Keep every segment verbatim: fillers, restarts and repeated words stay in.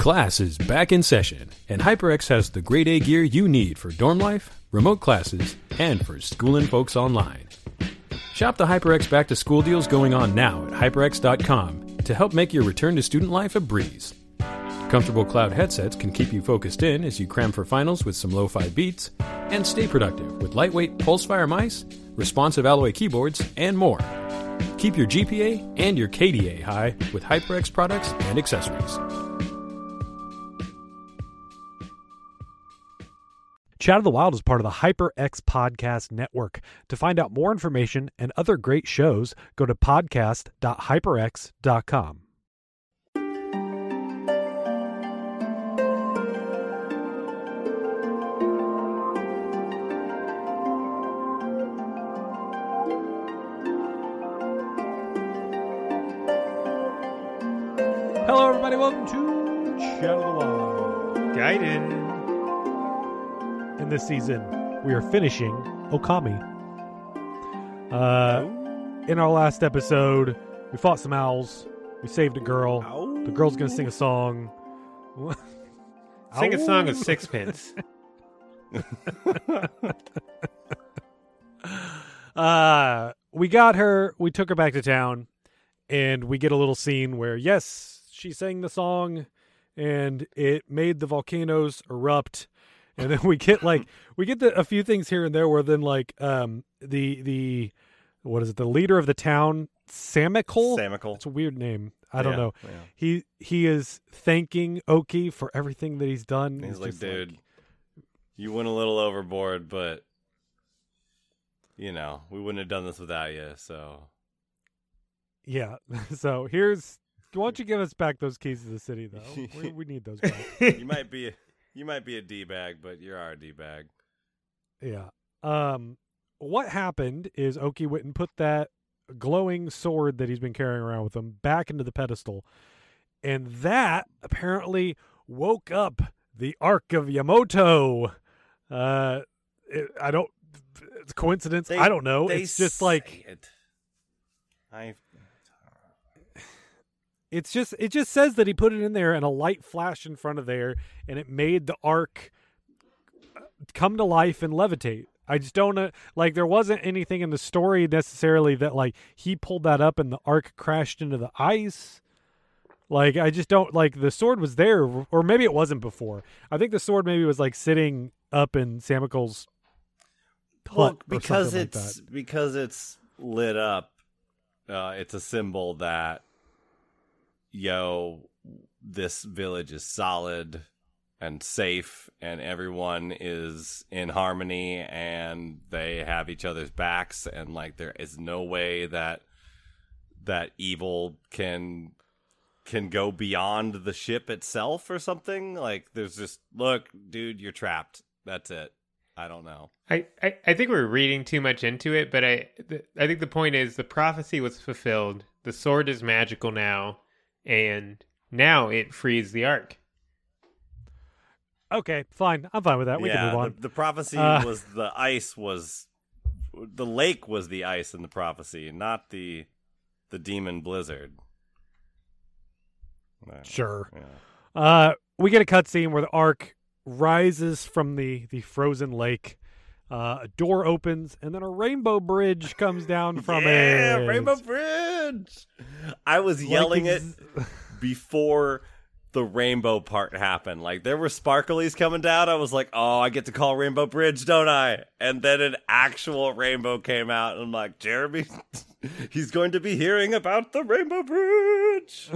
Class is back in session, and HyperX has the grade A gear you need for dorm life, remote classes, and for schoolin' folks online. Shop the HyperX back to school deals going on now at hyperx dot com to help make your return to student life a breeze. Comfortable cloud headsets can keep you focused in as you cram for finals with some lo-fi beats, and stay productive with lightweight Pulsefire mice, responsive alloy keyboards, and more. Keep your G P A and your K D A high with HyperX products and accessories. Chat of the Wild is part of the HyperX Podcast Network. To find out more information and other great shows, go to podcast dot hyperx dot com. Hello, everybody. Welcome to Chat of the Wild. Gaiden. In this season, we are finishing Okami. Uh, in our last episode, we fought some owls. We saved a girl. Ow. The girl's going to sing a song. Sing a Ow. song of sixpence. uh, we got her. We took her back to town. And we get a little scene where, yes, she sang the song. And it made the volcanoes erupt. And then we get like we get the, a few things here and there where then like um the the what is it the leader of the town Samical Samical. It's a weird name. I don't Yeah, know. yeah. He he is thanking Oki for everything that he's done. He's It's like, just dude, you went a little overboard, but you know we wouldn't have done this without you. So yeah. So here's why don't you give us back those keys to the city though? we, we need those back. you might be you might be a d bag, but you're our d bag. Yeah. Um. What happened is Oki went and put that glowing sword that he's been carrying around with him back into the pedestal, and that apparently woke up the Ark of Yamoto. Uh, it, I don't. It's coincidence. They- I don't know. they It's just say like it. I. it's just it just says that he put it in there, and a light flashed in front of there, and it made the Ark come to life and levitate. I just don't know. Like, there wasn't anything in the story necessarily that, like, he pulled that up and the Ark crashed into the ice. Like, I just don't, like, the sword was there, or maybe it wasn't before. I think the sword maybe was, like, sitting up in Samical's hut Well, or because something like it's that. because it's lit up. Uh, it's a symbol that, yo, this village is solid and safe, and everyone is in harmony, and they have each other's backs, and like there is no way that that evil can can go beyond the ship itself or something. Like there's just, look, dude, you're trapped. That's it. I don't know. I, I, I think we're reading too much into it, but I th- I think the point is the prophecy was fulfilled. The sword is magical now, and now it frees the Ark. Okay, fine. I'm fine with that. We yeah, can move on. The, the prophecy Uh, was the ice was the lake was the ice in the prophecy, not the the demon blizzard. Uh, Sure. yeah. Uh, we get a cutscene where the Ark rises from the, the frozen lake. Uh, a door opens, and then a rainbow bridge comes down from yeah, it. Rainbow Bridge. I was Like yelling ex- it before the rainbow part happened. Like there were sparklies coming down. I was like, oh, I get to call Rainbow Bridge, don't I? And then an actual rainbow came out, and I'm like, Jeremy, he's going to be hearing about the Rainbow Bridge.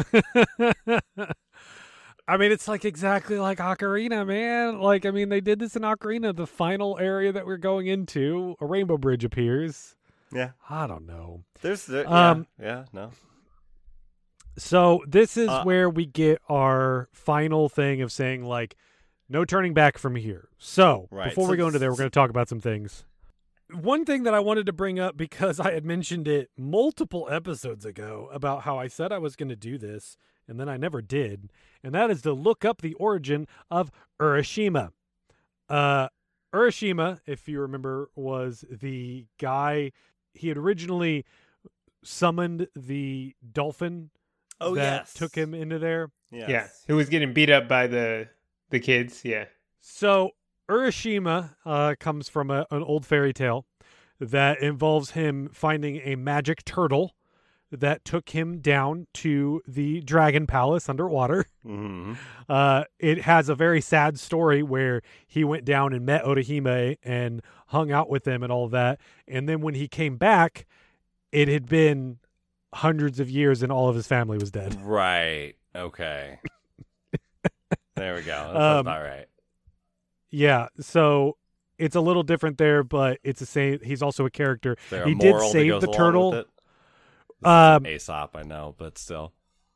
I mean, it's like exactly like Ocarina, man. Like, I mean, they did this in Ocarina, the final area that we're going into. A rainbow bridge appears. Yeah, I don't know. there's there, yeah, Um, yeah, no. So this is Uh, where we get our final thing of saying, like, no turning back from here. So Right. before So we go into there, we're s- going to talk about some things. One thing that I wanted to bring up, because I had mentioned it multiple episodes ago about how I said I was going to do this, and then I never did, and that is to look up the origin of Urashima. Uh, Urashima, if you remember, was the guy, he had originally summoned the dolphin Oh, that yes. took him into there. Yes. Yeah, who was getting beat up by the the kids. Yeah. So Urashima uh, comes from a, an old fairy tale that involves him finding a magic turtle that took him down to the Dragon Palace underwater. Mm-hmm. Uh, it has a very sad story where he went down and met Orihime and hung out with them and all of that. And then when he came back, it had been hundreds of years and all of his family was dead. Right. Okay. There we go. That Um, sounds about right. Yeah, so it's a little different there, but it's the same. He's also a character. Is there a he did moral that save goes the along turtle. with it? This Um, is Aesop, I know, but still.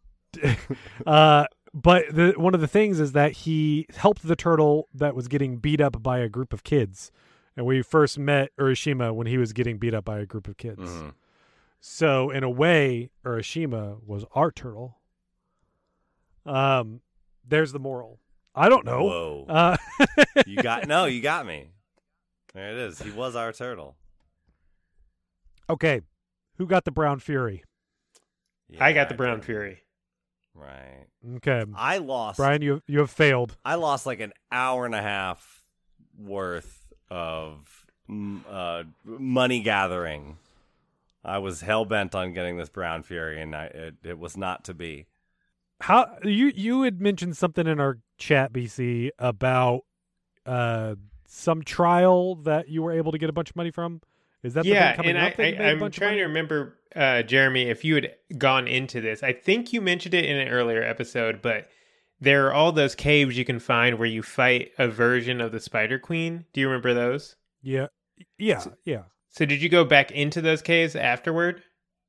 uh, but the one of the things is that he helped the turtle that was getting beat up by a group of kids. And we first met Urashima when he was getting beat up by a group of kids. Mm-hmm. So in a way, Urashima was our turtle. Um, there's the moral. I don't know. Whoa. Uh, You got no, you got me. There it is. He was our turtle. okay, who got the Brown Fury? I Yeah, got the Brown did. Fury. Right. Okay, I lost. Brian, you you have failed. I lost like an hour and a half worth of mm, uh, money gathering. I was hell bent on getting this Brown Fury, and I, it it was not to be. How you you had mentioned something in our chat, B C, about uh some trial that you were able to get a bunch of money from. Is that the Yeah, thing coming and I, up that you I, made a I'm bunch of trying money? to remember, uh, Jeremy, if you had gone into this. I think you mentioned it in an earlier episode, but there are all those caves you can find where you fight a version of the Spider Queen. Do you remember those? Yeah, yeah, yeah. So did you go back into those caves afterward?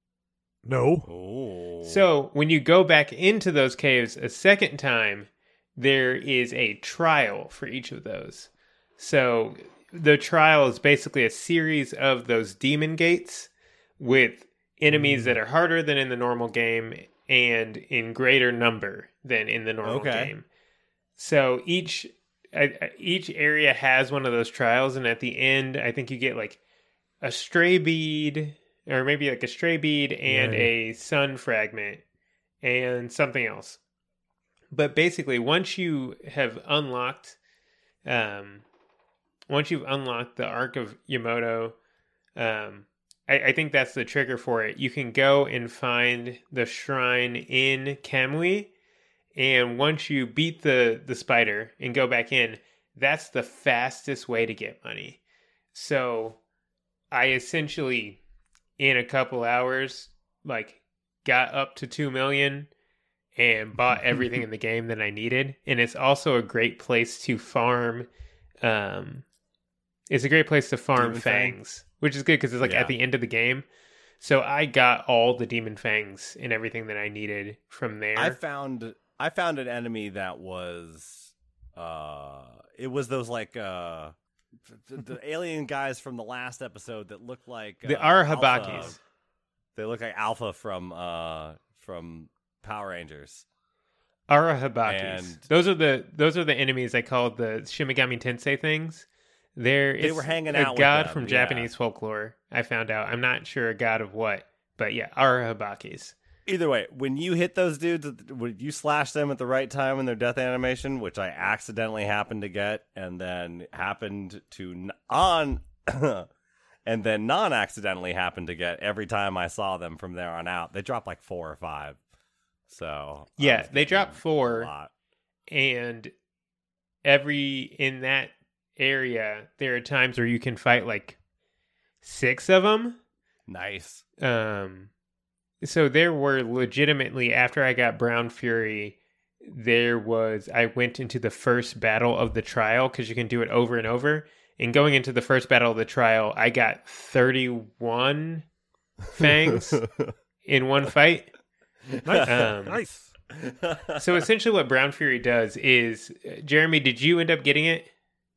No. Oh. So when you go back into those caves a second time, there is a trial for each of those. So the trial is basically a series of those demon gates with enemies Mm. that are harder than in the normal game and in greater number than in the normal Okay. game. So each uh, each area has one of those trials, and at the end, I think you get like a stray bead, or maybe like a stray bead and Yeah. a sun fragment and something else. But basically, once you have unlocked, um, once you've unlocked the Ark of Yamoto, um, I, I think that's the trigger for it. You can go and find the shrine in Kamui, and once you beat the the spider and go back in, that's the fastest way to get money. So I essentially, in a couple hours, like got up to two million and bought everything in the game that I needed. And it's also a great place to farm. Um, it's a great place to farm Demon Fang. fangs, which is good because it's like Yeah. at the end of the game. So I got all the demon fangs and everything that I needed from there. I found I found an enemy that was uh it was those like uh the, the alien guys from the last episode that looked like the uh, Arahabakis. Alpha. They look like Alpha from uh from Power Rangers. Arahabakis. And- Those are the those are the enemies I called the Shimigami Tensei things. They're They it's were hanging a out with god them, from yeah. Japanese folklore. I found out. I'm not sure a god of what, but yeah, Arahabakis. Either way, when you hit those dudes, when you slash them at the right time in their death animation, which I accidentally happened to get, and then happened to n- on, and then non-accidentally happened to get every time I saw them from there on out, they drop like four or five. So I Yeah, was they getting drop a four, lot. and every in that area, there are times where you can fight like six of them. Nice. Um, so there were legitimately, after I got Brown Fury, there was, I went into the first battle of the trial because you can do it over and over. And going into the first battle of the trial, I got thirty-one fangs in one fight. Nice. Um, nice. So essentially what Brown Fury does is, uh, Jeremy, did you end up getting it?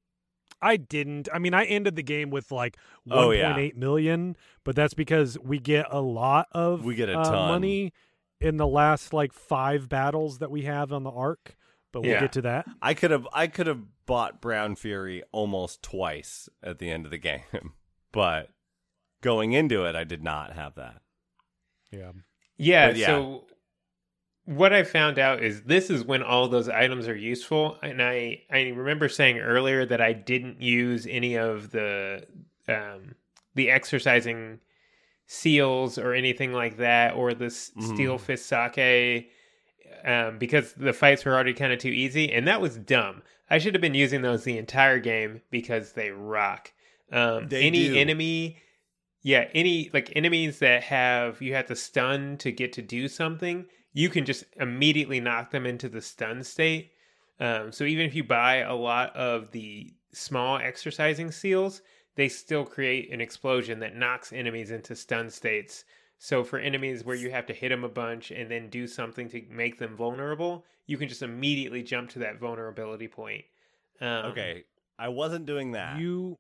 I didn't. I mean, I ended the game with like Oh, one yeah. point eight million, but that's because we get a lot of We get a uh, ton. money in the last like five battles that we have on the arc. But we'll Yeah. get to that. I could have I could have bought Brown Fury almost twice at the end of the game, but going into it, I did not have that. Yeah. Yeah, But yeah. so what I found out is this is when all those items are useful. And I, I remember saying earlier that I didn't use any of the um, the exercising seals or anything like that, or the mm. steel fist sake, um, because the fights were already kind of too easy. And that was dumb. I should have been using those the entire game because they rock. Um, they any do. enemy... Yeah, any like enemies that have you have to stun to get to do something, you can just immediately knock them into the stun state. Um, so even if you buy a lot of the small exercising seals, they still create an explosion that knocks enemies into stun states. So for enemies where you have to hit them a bunch and then do something to make them vulnerable, you can just immediately jump to that vulnerability point. Um, okay, I wasn't doing that. You...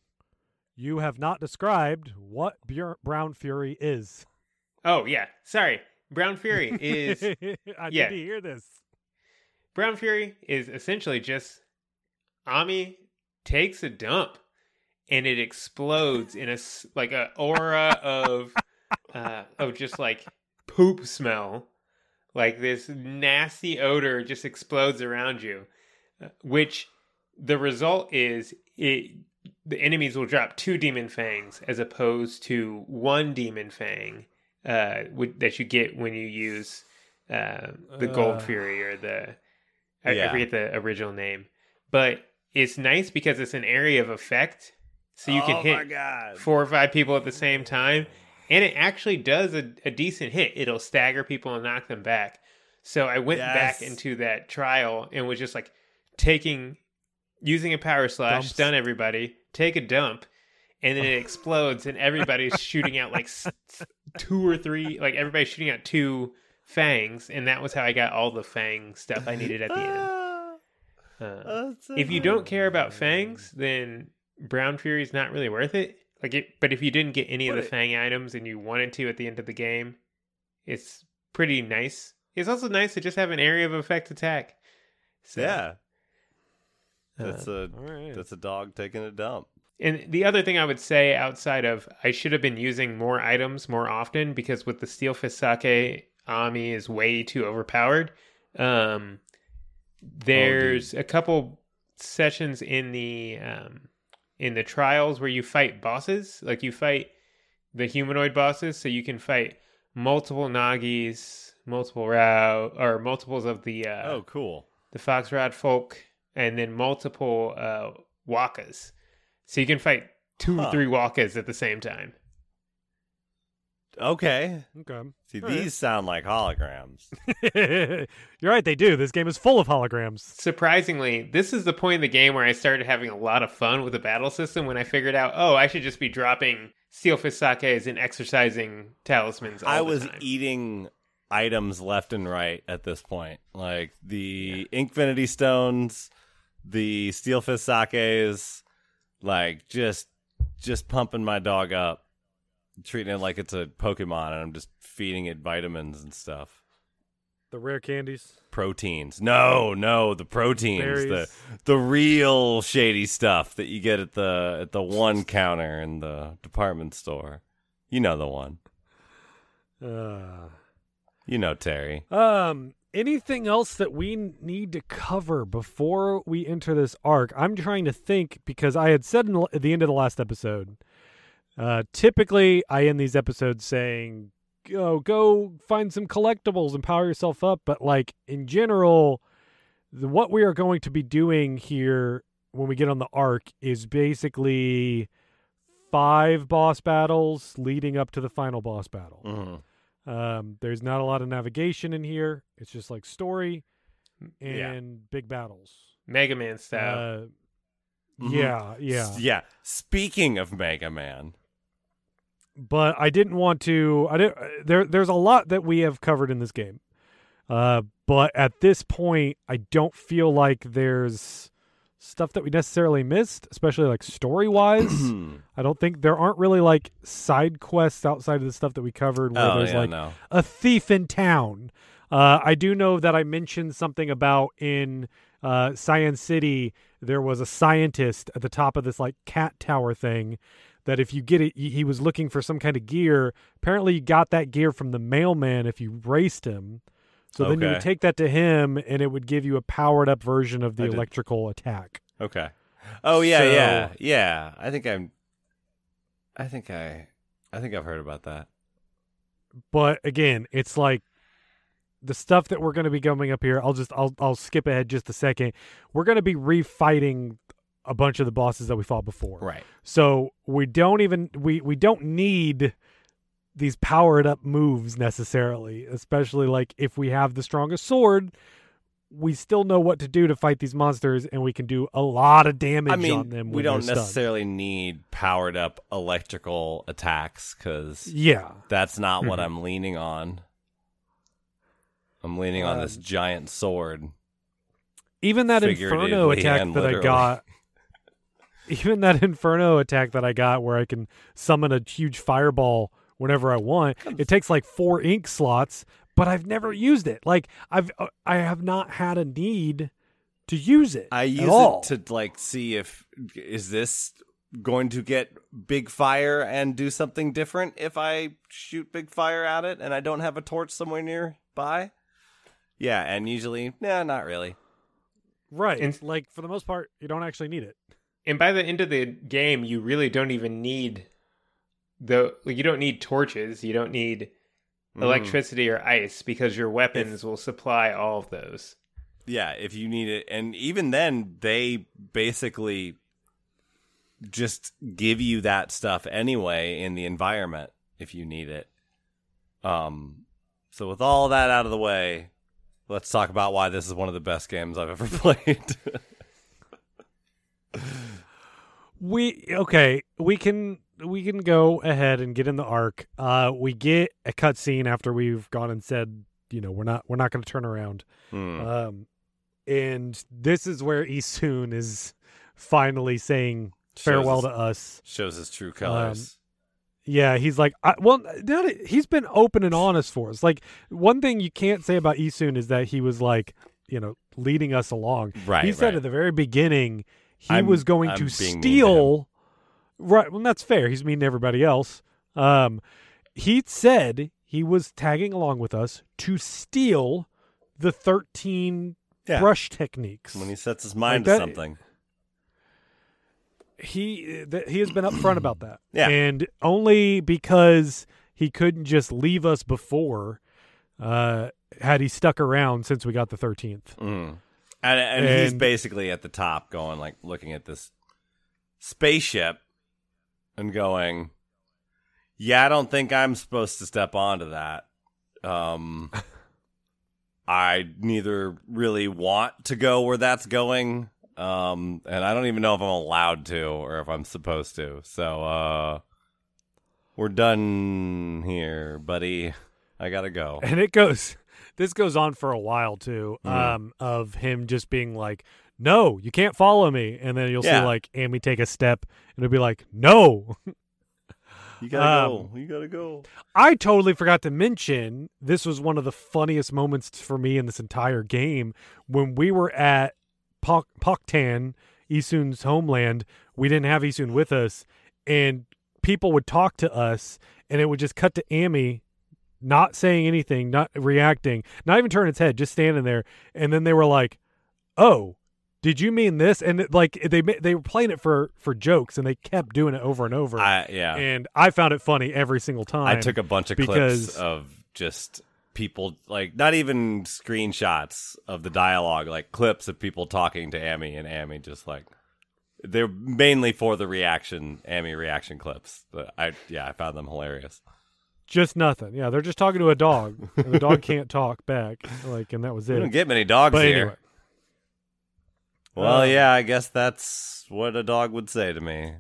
You have not described what Bur- Brown Fury is. Oh, yeah. Sorry. Brown Fury is... I yeah. need to hear this. Brown Fury is essentially just Ami takes a dump and it explodes in a like a aura of uh, of just like poop smell. Like this nasty odor just explodes around you, which the result is it... the enemies will drop two demon fangs as opposed to one demon fang uh, w- that you get when you use uh, the uh, Gold Fury or the I, yeah. I forget the original name. But it's nice because it's an area of effect, so you oh can hit my God. four or five people at the same time, and it actually does a, a decent hit. It'll stagger people and knock them back. So I went yes. back into that trial and was just like taking. Using a power slash, Dumps. stun everybody, take a dump, and then it explodes, and everybody's shooting out like s- two or three, like everybody's shooting out two fangs, and that was how I got all the fang stuff I needed at the end. Uh, if you don't care about fangs, then Brown Fury's not really worth it. Like, it, but if you didn't get any of the fang items and you wanted to at the end of the game, it's pretty nice. It's also nice to just have an area of effect attack. So, yeah. That's uh, a right. that's a dog taking a dump. And the other thing I would say outside of I should have been using more items more often, because with the Steel Fist Sake, Ami is way too overpowered. Um, there's oh, a couple sessions in the um, in the trials where you fight bosses, like you fight the humanoid bosses, so you can fight multiple Nagis, multiple Rao, or multiples of the uh, oh cool the Foxrod folk. And then multiple uh, Wakas. So you can fight two huh. or three Wakas at the same time. Okay. Okay. See, All these right. sound like holograms. You're right, they do. This game is full of holograms. Surprisingly, this is the point in the game where I started having a lot of fun with the battle system when I figured out, oh, I should just be dropping Steel Fist Sakes and exercising talismans all I the was time. eating items left and right at this point. Like the yeah. Inkfinity Stones, the Steel Fist Sakes, like just just pumping my dog up, treating it like it's a Pokemon, and I'm just feeding it vitamins and stuff. The rare candies. Proteins. No, no, the proteins. Berries. The the real shady stuff that you get at the at the one counter in the department store. You know the one. Uh You know Terry. Um anything else that we need to cover before we enter this arc? I'm trying to think, because I had said in the, at the end of the last episode, uh, typically I end these episodes saying, go, go find some collectibles and power yourself up. But like in general, the, what we are going to be doing here when we get on the arc is basically five boss battles leading up to the final boss battle. Mm-hmm. Um, there's not a lot of navigation in here. It's just like story and Yeah. big battles. Mega Man style. Uh, Mhm. Yeah, yeah. S- yeah. Speaking of Mega Man, But I didn't want to. I didn't. There, there's a lot that we have covered in this game. Uh, but at this point, I don't feel like there's stuff that we necessarily missed, especially like story wise. I don't think there aren't really like side quests outside of the stuff that we covered where oh there's yeah, like no. a thief in town. Uh, I do know that I mentioned something about in uh, Cyan City, there was a scientist at the top of this like cat tower thing that if you get it, he was looking for some kind of gear. Apparently you got that gear from the mailman if you raced him. So then you Okay. would take that to him, and it would give you a powered up version of the I did- electrical attack. Okay. Oh yeah, So- yeah, yeah. I think I'm. I think I. I think I've heard about that. But again, it's like the stuff that we're going to be coming up here. I'll just I'll I'll skip ahead just a second. We're going to be refighting a bunch of the bosses that we fought before. Right. So we don't even we we don't need these powered up moves necessarily, especially like if we have the strongest sword, we still know what to do to fight these monsters, and we can do a lot of damage I mean, on them. we when don't they're stunned. necessarily need powered up electrical attacks because Yeah. that's not what Mhm. I'm leaning on. I'm leaning on this Um, giant sword. Even that Inferno Figuratively attack and that I literally. got, even that Inferno attack that I got where I can summon a huge fireball whenever I want, it takes like four ink slots, but I've never used it. Like I've uh, I have not had a need to use it I at use all. it to like see if is this going to get big fire and do something different if I shoot big fire at it and I don't have a torch somewhere nearby. Yeah, and usually, nah, not really. Right. And- like for the most part, you don't actually need it. And by the end of the game, you really don't even need the like, you don't need torches, you don't need Mm. electricity or ice because your weapons will supply all of those. Yeah, if you need it, and even then, they basically just give you that stuff anyway in the environment if you need it. Um, so with all that out of the way, let's talk about why this is one of the best games I've ever played. We okay, we can we can go ahead and get in the arc. Uh we get a cutscene after we've gone and said, you know, we're not we're not going to turn around. Hmm. Um and this is where Isun is finally saying farewell Shows to us. his, shows his true colors. Yeah, he's like, I, well, not, he's been open and honest for us. Like, one thing you can't say about Isun is that he was like, you know, leading us along. right, he said right. at the very beginning he I'm- was going I'm to being mean to steal. Right, well, that's fair. He's mean to everybody else. Um, he said he was tagging along with us to steal the thirteen Yeah. brush techniques. When he sets his mind Like to that- something. he th- he has been upfront about that. Yeah. And only because he couldn't just leave us before uh, had he stuck around since we got the thirteenth. Mm. And, and, he's And- basically at the top going, like, looking at this spaceship and going, yeah, I don't think I'm supposed to step onto that. Um, I neither really want to go where that's going, um, and I don't even know if I'm allowed to or if I'm supposed to. So, uh, we're done here, buddy. I gotta go. And it goes this goes on for a while too, Mhm. um, of him just being like, no, you can't follow me. And then you'll Yeah. see like Amy take a step and it'll be like, no. You gotta Um, go. You gotta go. I totally forgot to mention this was one of the funniest moments for me in this entire game when we were at Pok- Poktan, Isun's homeland. We didn't have Isun with us, and people would talk to us, and it would just cut to Amy not saying anything, not reacting, not even turning its head, just standing there. And then they were like, "Oh, did you mean this?" And it, like they ma- they were playing it for for jokes, and they kept doing it over and over. I, yeah. And I found it funny every single time. I took a bunch of because- clips of just people, like, not even screenshots of the dialogue, like clips of people talking to Amy, and Amy just like, they're mainly for the reaction, Amy reaction clips. But I, yeah, I found them hilarious. Just nothing. Yeah, they're just talking to a dog. And the dog can't talk back. Like, and that was We don't it. get many dogs But here. anyway. Well, Um, yeah, I guess that's what a dog would say to me.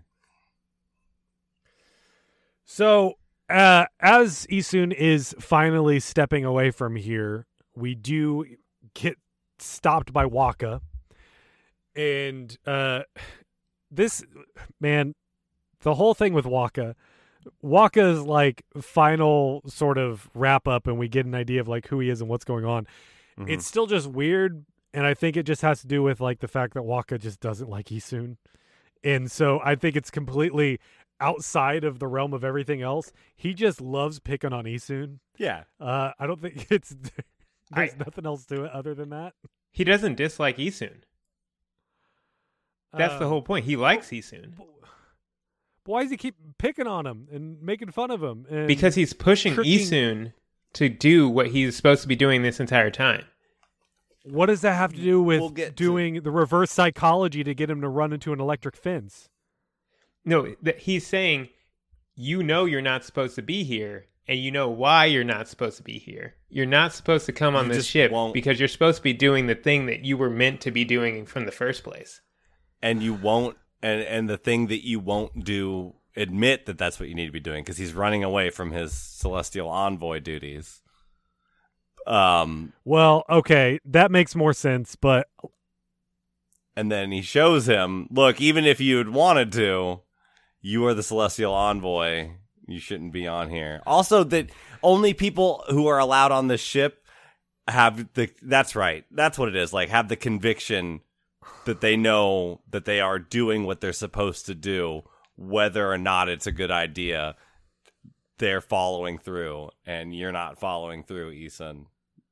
So, uh, as Isun is finally stepping away from here, we do get stopped by Waka. And uh, this, man, the whole thing with Waka, Waka's like final sort of wrap up, and we get an idea of like who he is and what's going on. Mhm. It's still just weird, and I think it just has to do with like the fact that Waka just doesn't like Isun. And so I think it's completely outside of the realm of everything else. He just loves picking on Isun. Yeah. Uh, I don't think it's There's I- nothing else to it other than that. He doesn't dislike Isun. That's the Um, whole point. He likes Isun. Why does he keep picking on him and making fun of him? And Because he's pushing tricking- Isun to do what he's supposed to be doing this entire time. what does that have to do with We'll get to- doing the reverse psychology to get him to run into an electric fence? No, th- he's saying, you know you're not supposed to be here, and you know why you're not supposed to be here. You're not supposed to come on You this just ship won't- because you're supposed to be doing the thing that you were meant to be doing from the first place. And you won't, and, and the thing that you won't do, admit that that's what you need to be doing because he's running away from his celestial envoy duties. Um, Well, okay, that makes more sense, but and then he shows him, look, even if you had wanted to, you are the celestial envoy. You shouldn't be on here. Also, that only people who are allowed on this ship have the, that's right. That's what it is. Like, have the conviction that they know that they are doing what they're supposed to do, whether or not it's a good idea. They're following through, and you're not following through, Isun.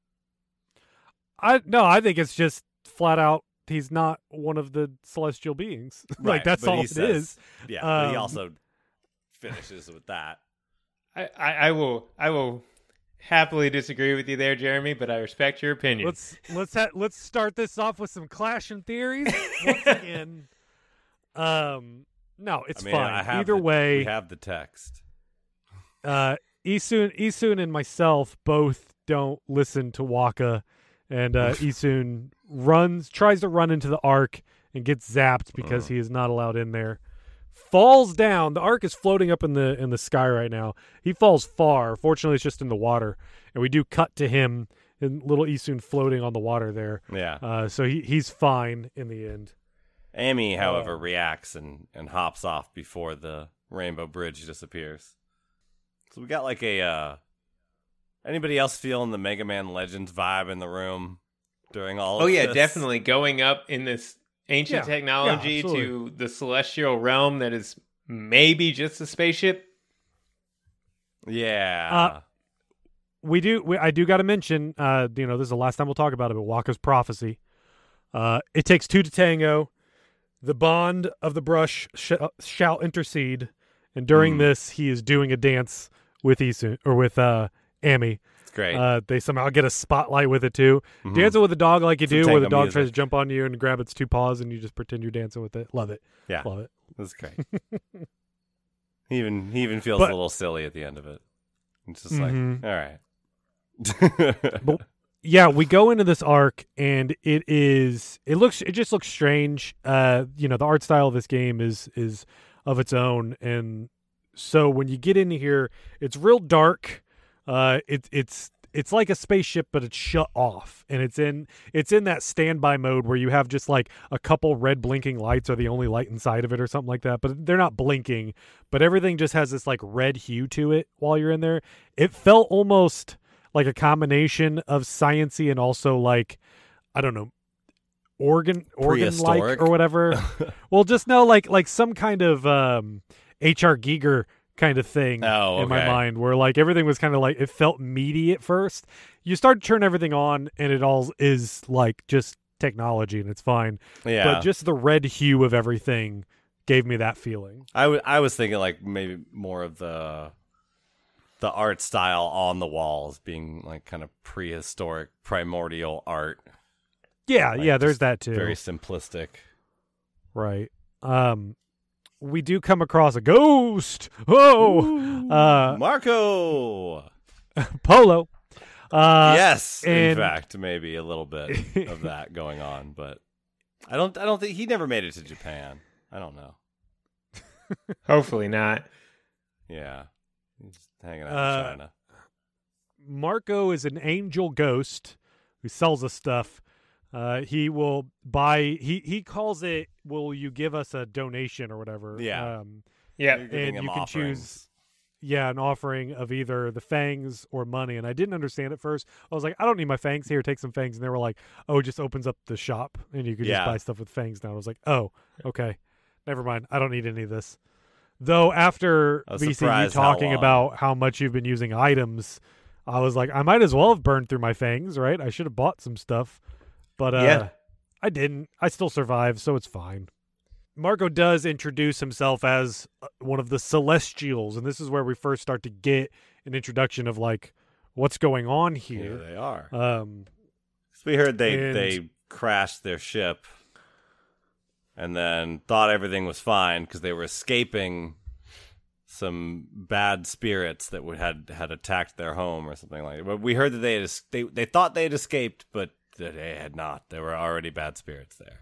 I no, I think it's just flat out he's not one of the celestial beings. like Right, that's but all he it says- is. Yeah, but he Um, also finishes with that. I, I, I will I will happily disagree with you there, Jeremy, but I respect your opinion. Let's let's ha- let's start this off with some clashing theories once again. Um, no, it's I mean, fine. I have Either the- way, we have the text. uh, Isun, Isun, and myself both don't listen to Waka, and uh, Isun runs, tries to run into the Ark and gets zapped because he is not allowed in there. Falls down. The Ark is floating up in the in the sky right now. He falls far. Fortunately, it's just in the water, and we do cut to him and little Isun floating on the water there. Yeah. Uh, so he he's fine in the end. Amy, however, Uh, reacts and, and hops off before the rainbow bridge disappears. So we got like a, uh, anybody else feeling the Mega Man Legends vibe in the room during all oh of yeah, this? definitely going up in this ancient Yeah, technology yeah, to the celestial realm that is maybe just a spaceship. Yeah. Uh, We do. We, I do got to mention. Uh, you know, this is the last time we'll talk about it. But Waka's prophecy. Uh, it takes two to tango. The bond of the brush sh- shall intercede, and during Mm. this, he is doing a dance with Isun or with uh, Amy. it's great. Uh, they somehow get a spotlight with it too. Mhm. Dancing with a dog like you Some do, where the tango dog music. tries to jump on you and grab its two paws, and you just pretend you're dancing with it. Love it. Yeah. Love it. That's great. he even he even feels But- a little silly at the end of it. It's just Mhm. like, all right. But yeah, we go into this arc, and it is it looks it just looks strange. Uh, you know, the art style of this game is is of its own, and so when you get into here, it's real dark. Uh, it's it's it's like a spaceship, but it's shut off, and it's in it's in that standby mode where you have just like a couple red blinking lights are the only light inside of it, or something like that. But they're not blinking, but everything just has this like red hue to it while you're in there. It felt almost like a combination of sciency and also like, I don't know, organ organ like Prehistoric? or whatever. Well, just know like like some kind of um H R Giger kind of thing Oh, in my okay. mind, where like everything was kind of like, it felt meaty at first. You start to turn everything on and it all is like just technology and it's fine. Yeah. But just the red hue of everything gave me that feeling. I, w- I was thinking like maybe more of the the art style on the walls being like kind of prehistoric primordial art, Yeah, Like, yeah, there's just that too. very simplistic. Right. Um we do come across a ghost. Oh, uh Marco. Polo. Uh Yes, in and- fact, maybe a little bit of that going on, but I don't I don't think he never made it to Japan. I don't know. Hopefully not. Yeah. He's hanging out Uh, in China. Marco is an angel ghost who sells us stuff. Uh, he will buy. He he calls it. Will you give us a donation or whatever? Yeah. Um, Yeah. You're giving and him you can offerings. choose- yeah, an offering of either the fangs or money. And I didn't understand at first. I was like, I don't need my fangs here. Take some fangs. And they were like, oh, it just opens up the shop and you can Yeah. just buy stuff with fangs now. I was like, oh, okay, never mind. I don't need any of this. Though after I was V C U surprised how talking long. about how much you've been using items, I was like, I might as well have burned through my fangs, right? I should have bought some stuff. But uh, Yeah. I didn't. I still survived, so it's fine. Marco does introduce himself as uh, one of the Celestials, and this is where we first start to get an introduction of, like, what's going on Here here. they are. Um, We heard they, and- they crashed their ship and then thought everything was fine because they were escaping some bad spirits that would, had had attacked their home or something like that. But we heard that they had es- they they thought they had escaped, but that they had not. There were already bad spirits there.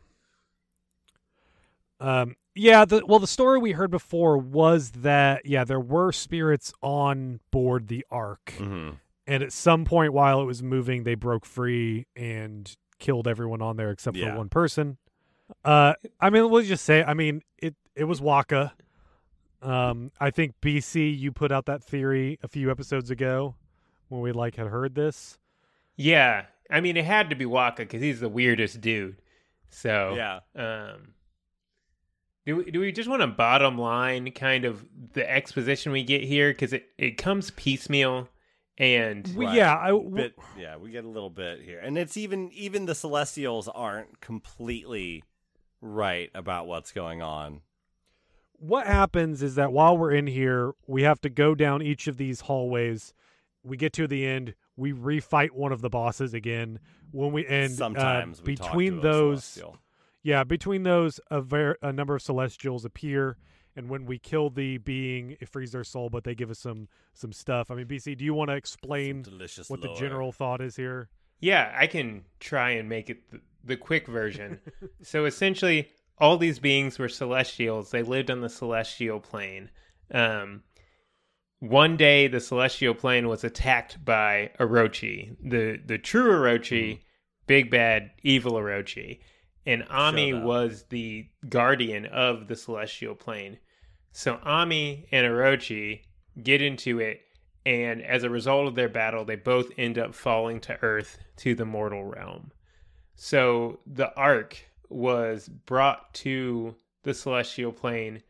Um, yeah, the, well, the story we heard before was that, yeah, there were spirits on board the Ark. Mm-hmm. And at some point while it was moving, they broke free and killed everyone on there except Yeah. for one person. Uh, I mean, we'll just say, I mean, it, it was Waka. Um, I think B C, you put out that theory a few episodes ago when we, like, had heard this. Yeah. I mean, it had to be Waka because he's the weirdest dude. So, Yeah. um, do we, do we just want to bottom line kind of the exposition we get here? Because it, it comes piecemeal and We, Right. Yeah, I, Bit, yeah, we get a little bit here, and it's even even the Celestials aren't completely right about what's going on. what happens is that while we're in here, we have to go down each of these hallways. We get to the end. We refight one of the bosses again. When we and Sometimes uh, we talk between to a those, Celestial. yeah, between those, a, ver- a number of Celestials appear, and when we kill the being, it frees their soul, but they give us some some stuff. I mean, B C, do you want to explain Some delicious what lore. the general thought is here? yeah, I can try and make it the, the quick version. So essentially, all these beings were celestials. They lived on the celestial plane. Um, one day, the celestial plane was attacked by Orochi, the the true Orochi, Mm. big bad evil Orochi, and Ami Showed up. was the guardian of the celestial plane. So Ami and Orochi get into it, and as a result of their battle, they both end up falling to Earth to the mortal realm. So the Ark was brought to the celestial plane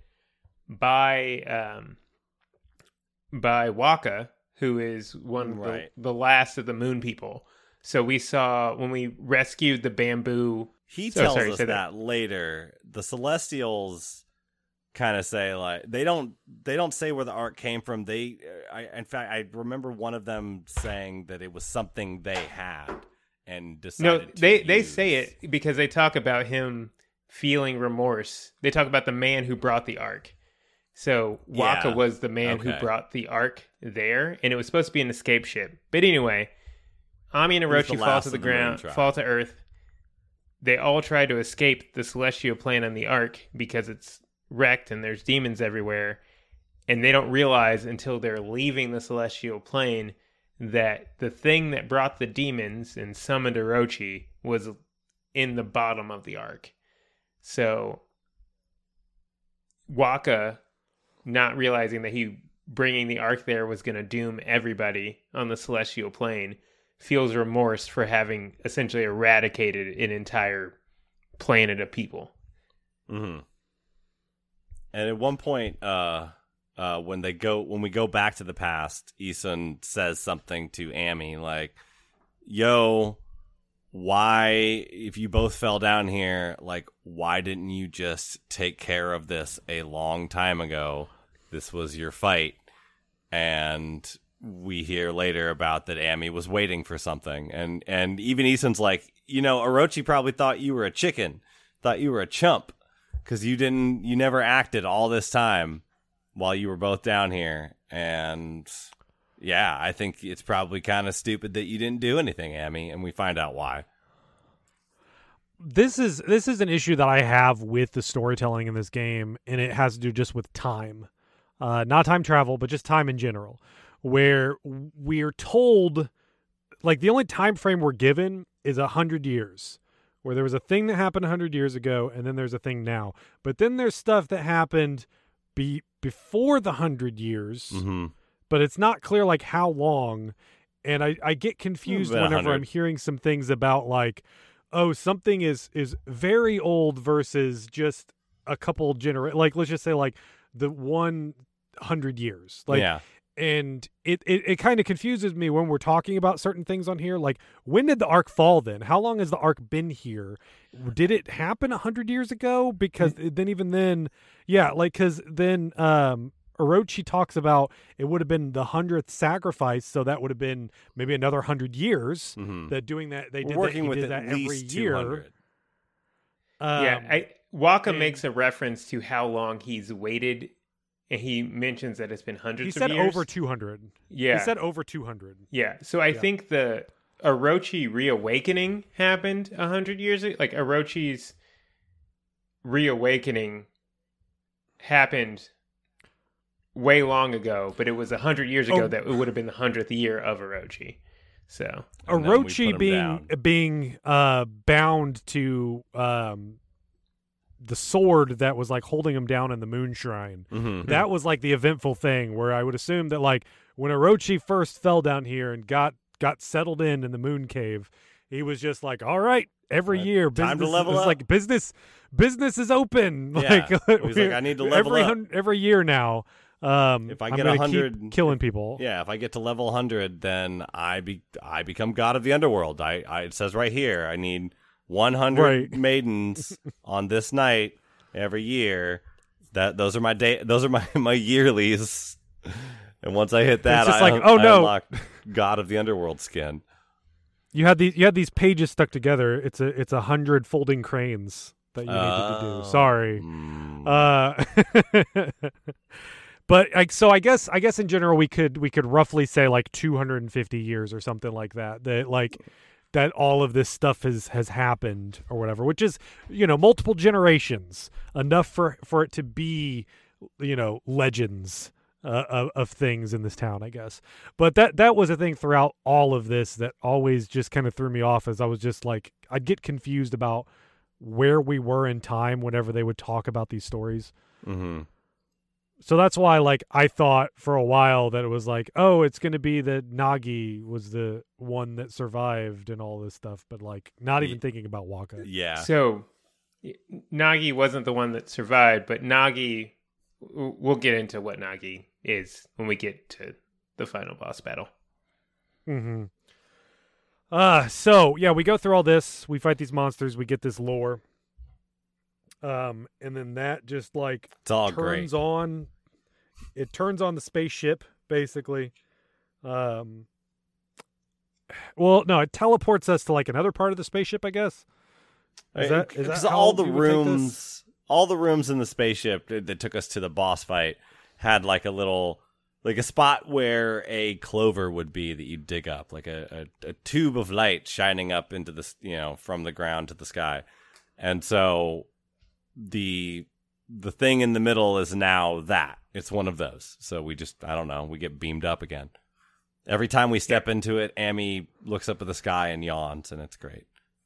by um, by Waka, who is one of Right. the, the last of the Moon People. So we saw when we rescued the bamboo. He Oh, tells sorry, us say that. that. later. The Celestials kind of say like they don't they don't say where the Ark came from. They, I, in fact, I remember one of them saying that it was something they had and decided. No, to they they use. say it because they talk about him feeling remorse. They talk about the man who brought the Ark. So Waka Yeah. was the man who Okay. brought the Ark there, and it was supposed to be an escape ship. But anyway, Ami and It was Orochi the fall last to of the the Moon ground, tribe. fall to Earth. They all try to escape the celestial plane on the Ark because it's wrecked and there's demons everywhere. And they don't realize until they're leaving the celestial plane that the thing that brought the demons and summoned Orochi was in the bottom of the Ark. So Waka, not realizing that he bringing the Ark there was going to doom everybody on the celestial plane, feels remorse for having essentially eradicated an entire planet of people. Mm-hmm. And at one point, uh, uh, when they go, when we go back to the past, Isun says something to Ami like, "Yo, why? If you both fell down here, like, why didn't you just take care of this a long time ago? This was your fight." And we hear later about that Ami was waiting for something, and and even Isun's like, you know, Orochi probably thought you were a chicken, thought you were a chump. Because you didn't, you never acted all this time while you were both down here. And yeah, I think it's probably kind of stupid that you didn't do anything, Ami. And we find out why. This is this is an issue that I have with the storytelling in this game, and it has to do just with time. Uh, not time travel, but just time in general. Where we're told, like, the only time frame we're given is a hundred years. Where there was a thing that happened a hundred years ago, and then there's a thing now. But then there's stuff that happened be before the hundred years, Mm-hmm. but it's not clear like how long. And I, I get confused About a whenever I'm hundred. hearing some things about like, oh, something is is very old versus just a couple genera like let's just say like the one hundred years. Like yeah. and it, it, it kind of confuses me when we're talking about certain things on here. Like, when did the Ark fall then? How long has the Ark been here? Did it happen a hundred years ago? Because then even then, yeah, like, because then um, Orochi talks about it would have been the hundredth sacrifice, so that would have been maybe another hundred years Mhm. that doing that. They We're did working that, he with did at that every least year. two hundred. Um, yeah, I, Waka and- makes a reference to how long he's waited, and he mentions that it's been hundreds he of said years. over two hundred. Yeah. He said over two hundred. Yeah, so I Yeah. think the Orochi reawakening happened a hundred years ago. Like, Orochi's reawakening happened way long ago, but it was a hundred years ago Oh. that it would have been the hundredth year of Orochi. So And then we put Orochi him being down. being uh bound to um the sword that was like holding him down in the moon shrine. Mhm. That was like the eventful thing where I would assume that like when Orochi first fell down here and got got settled in in the moon cave, he was just like, all right, every Right. year Time to business level it's up. like business business is open. Yeah. Like He's like, I need to level every up. hun- every year now. Um If I I'm get gonna a hundred- keep killing people. Yeah, if I get to level one hundred, then I be I become god of the underworld. I, I it says right here, I need one hundred Right. maidens on this night every year. That those are my day. Those are my my yearlies. And once I hit that, It's just I, like, oh, I no. unlock god of the underworld skin. You had these you had these pages stuck together. It's a it's a hundred folding cranes that you needed to Oh. do. Sorry. Mm. Uh But like so I guess I guess in general we could we could roughly say like two hundred fifty years or something like that. That like that all of this stuff has has happened or whatever, which is, you know, multiple generations, enough for for it to be, you know, legends uh, of, of things in this town, I guess. But that that was a thing throughout all of this that always just kind of threw me off, as I was just like, I'd get confused about where we were in time whenever they would talk about these stories. Mhm. So that's why, like, I thought for a while that it was like, oh, it's going to be that Nagi was the one that survived and all this stuff, but like, not even Ye- thinking about Waka. Yeah. So y- Nagi wasn't the one that survived, but Nagi, w- we'll get into what Nagi is when we get to the final boss battle. Mm-hmm. Uh, so yeah, we go through all this. We fight these monsters. We get this lore. Um, and then that just like It's all turns great. on. It turns on the spaceship basically. Um. Well, no, it teleports us to like another part of the spaceship, I guess. Is that, is that Because how all the we would take this? rooms, all the rooms in the spaceship that, that took us to the boss fight had like a little, like a spot where a clover would be that you dig up, like a, a, a tube of light shining up into the, you know, from the ground to the sky, and so the the thing in the middle is now that it's one of those. So we just, I don't know, we get beamed up again. Every time we step into it, Amy looks up at the sky and yawns, and it's great.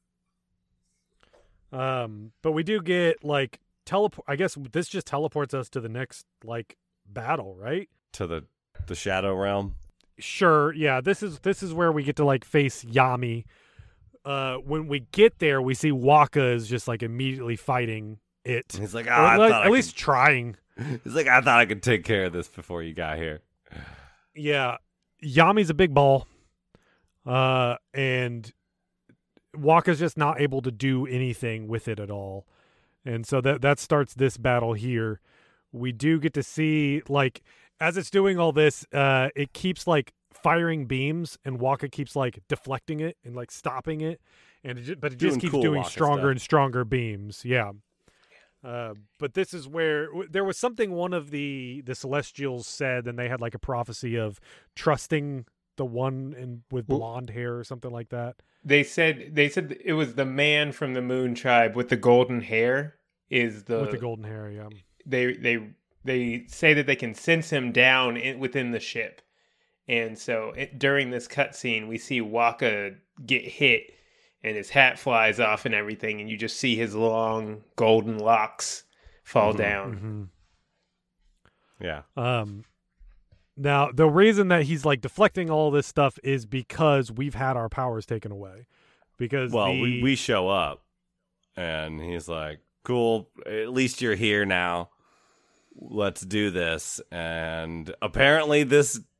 Um, but we do get like teleport. I guess this just teleports us to the next like battle, right? To the the shadow realm. Sure. Yeah. This is this is where we get to like face Yami. Uh, when we get there, we see Waka is just like immediately fighting it. He's like, Or, ah, I like, thought at I least trying. could... he's like, I thought I could take care of this before you got here. Yeah. Yami's a big ball. Uh, and Waka's just not able to do anything with it at all. And so that that starts this battle here. We do get to see, like, as it's doing all this, uh, it keeps like firing beams, and Waka keeps like deflecting it and like stopping it, and it, ju- but it just Doing keeps cool doing Waka stronger stuff. and stronger beams. Yeah. Uh, but this is where w- there was something one of the the Celestials said, and they had like a prophecy of trusting the one in with Well- blonde hair or something like that. They said they said it was the man from the Moon Tribe with the golden hair is the, with the golden hair, yeah. they they they say that they can sense him down in, within the ship, and so it, during this cutscene we see Waka get hit and his hat flies off and everything, and you just see his long golden locks fall Mhm. down. Mm-hmm. Yeah. Um, now the reason that he's like deflecting all this stuff is because we've had our powers taken away. Because Well, the, we, we show up, and he's like, cool, at least you're here now. Let's do this. And apparently this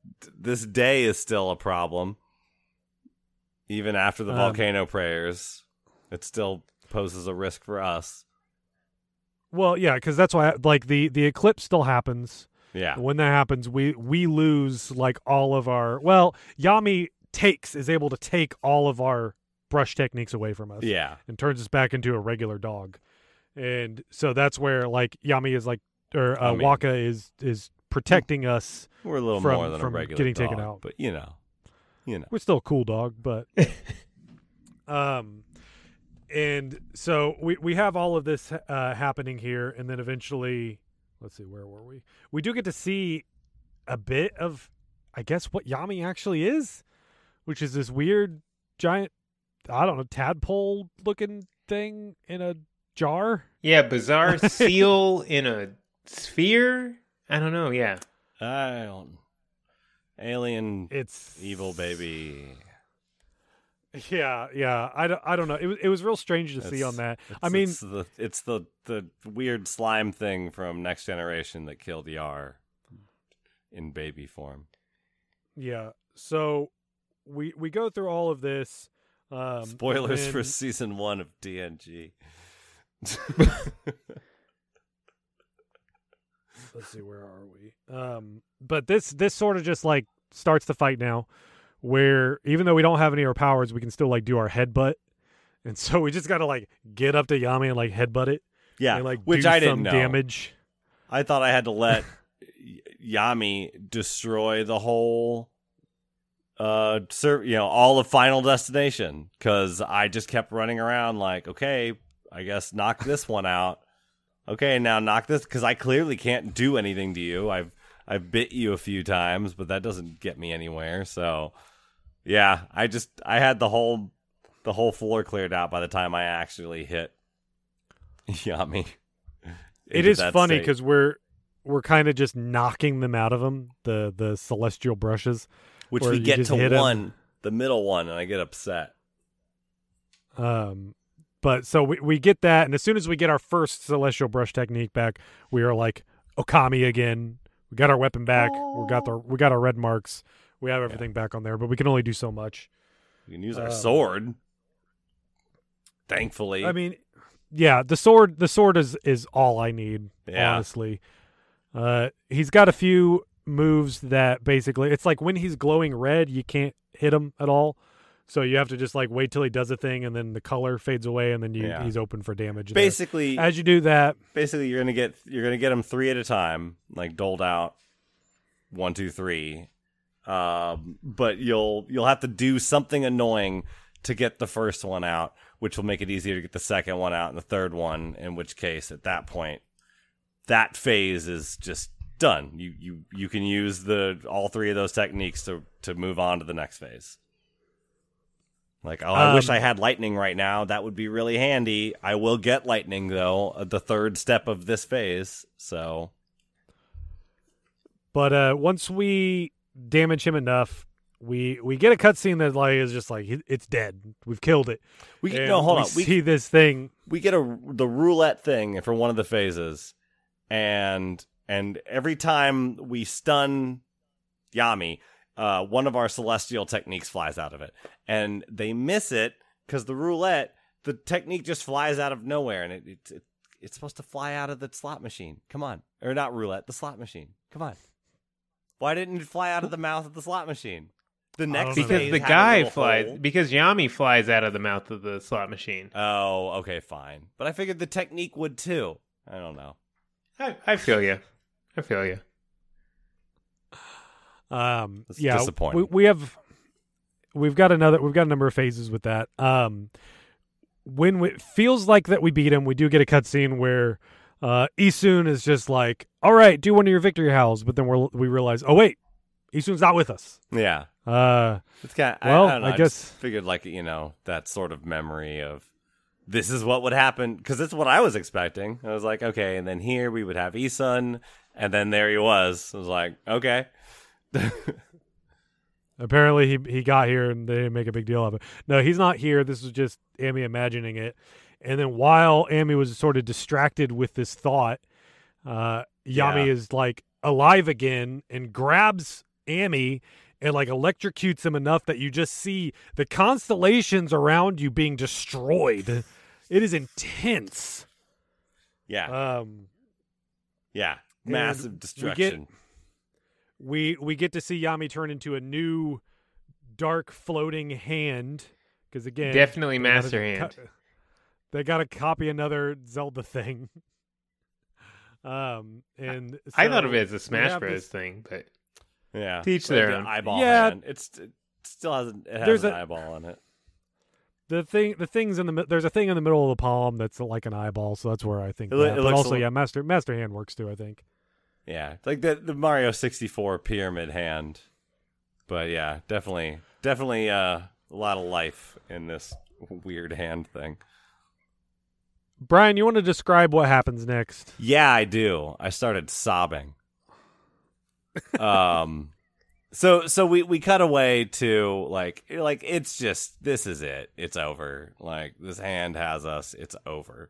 this day is still a problem. Even after the Um, volcano prayers, it still poses a risk for us. Well, yeah, because that's why like the the eclipse still happens. Yeah. When that happens, we we lose like all of our. Well, Yami takes is able to take all of our brush techniques away from us. Yeah. And turns us back into a regular dog. And so that's where like Yami is like, or uh, I mean- Waka is is protecting us. We're a little From- more than from a regular getting dog, taken out. but you know, you know. We're still a cool dog, but um, and so we we have all of this uh, happening here, and then eventually, let's see, where were we? We do get to see a bit of, I guess, what Yami actually is, which is this weird giant, I don't know, tadpole looking thing in a jar. Yeah, bizarre seal in a sphere. I don't know. Yeah. I don't. Alien It's evil baby. Yeah, yeah. I don't, I don't know. It was it was real strange to see It's- on that. It's, I mean, it's the it's the the weird slime thing from Next Generation that killed Yar in baby form. yeah. So we we go through all of this. Um, Spoilers and- for season one of D N G. Let's see, where are we? Um, but this this sort of just like starts the fight now, where even though we don't have any of our powers, we can still like do our headbutt, and so we just gotta like get up to Yami and like headbutt it, Yeah, and like which do I some didn't know. damage. I thought I had to let Y- Yami destroy the whole, uh, ser- you know, all of Final Destination, because I just kept running around like, okay, I guess knock this one out. Okay, now knock this, because I clearly can't do anything to you. I've I've bit you a few times, but that doesn't get me anywhere. So, yeah, I just I had the whole the whole floor cleared out by the time I actually hit Yami. It into is that funny state. because we're we're kind of just knocking them out of him, the the celestial brushes. Which where we you get just to hit 'em. one, the middle one, and I get upset. Um, but so we we get that, and as soon as we get our first celestial brush technique back, we are like Okami again. We got our weapon back. We got the we got our red marks. We have everything back on there, but we can only do so much. We can use our Um, sword. Thankfully. I mean, yeah, the sword the sword is is all I need. Yeah. Honestly, uh, he's got a few moves that basically it's like when he's glowing red, you can't hit him at all. So you have to just like wait till he does a thing, and then the color fades away, and then you, Yeah. he's open for damage. there. basically, As you do that, basically, you're gonna get you're gonna get them three at a time, like doled out, one, two, three. Um, but you'll you'll have to do something annoying to get the first one out, which will make it easier to get the second one out and the third one. In which case, at that point, that phase is just done. You you you can use the all three of those techniques to to move on to the next phase. Like, oh, I wish Um, I had lightning right now. That would be really handy. I will get lightning, though, at the third step of this phase. So, but uh, once we damage him enough, we we get a cutscene that like is just like it's dead. We've killed it. we And no, hold we on. We see this thing. we get a the roulette thing for one of the phases, and and every time we stun Yami, uh, one of our celestial techniques flies out of it, and they miss it because the roulette, the technique just flies out of nowhere, and it, it, it it's supposed to fly out of the slot machine. Come on, or not roulette, the slot machine. Come on, why didn't it fly out of the mouth of the slot machine? The next don't know. Because phase the had a guy little flies. hole. Because Yami flies out of the mouth of the slot machine. Oh, okay, fine. But I figured the technique would too. I don't know. I, I feel you. I feel you. Um, That's yeah, disappointing. we, we have we've got another we've got a number of phases with that. Um, when we, it feels like that we beat him, we do get a cutscene where uh, Isun is just like, "All right, do one of your victory howls," but then we we realize, oh wait, Isun's not with us. Yeah. Uh, It's kind of, Well, I, I, don't know, I I guess- just figured like, you know, that sort of memory of this is what would happen, because it's what I was expecting. I was like, okay, and then here we would have Isun, and then there he was. I was like, okay. apparently he he got here and they didn't make a big deal of it. No, he's not here. This was just Amy imagining it. And then while Amy was sort of distracted with this thought, uh, Yami Yeah. is like alive again and grabs Amy and like electrocutes him enough that you just see the constellations around you being destroyed. It is intense. Yeah. Um, yeah. Massive we destruction. Get, we we get to see Yami turn into a new dark floating hand because again, definitely they Master gotta, Hand. co- they got to copy another Zelda thing. um, and I so thought of it as a we Smash have Bros. this- thing, but Yeah. Teach Like their the own. eyeball Yeah. hand. It's it still has it has There's an a- eyeball on it. The thing, the things in the mi- there's a thing in the middle of the palm that's like an eyeball, so that's where I think. It loo- that. it But looks a also, li- yeah, master master hand works too. I think. Yeah. It's like the the Mario sixty-four pyramid hand. But yeah, definitely definitely uh, a lot of life in this weird hand thing. Brian, you want to describe what happens next? Yeah, I do. I started sobbing. um so so we we cut away to like like it's just this is it. It's over. Like this hand has us. It's over.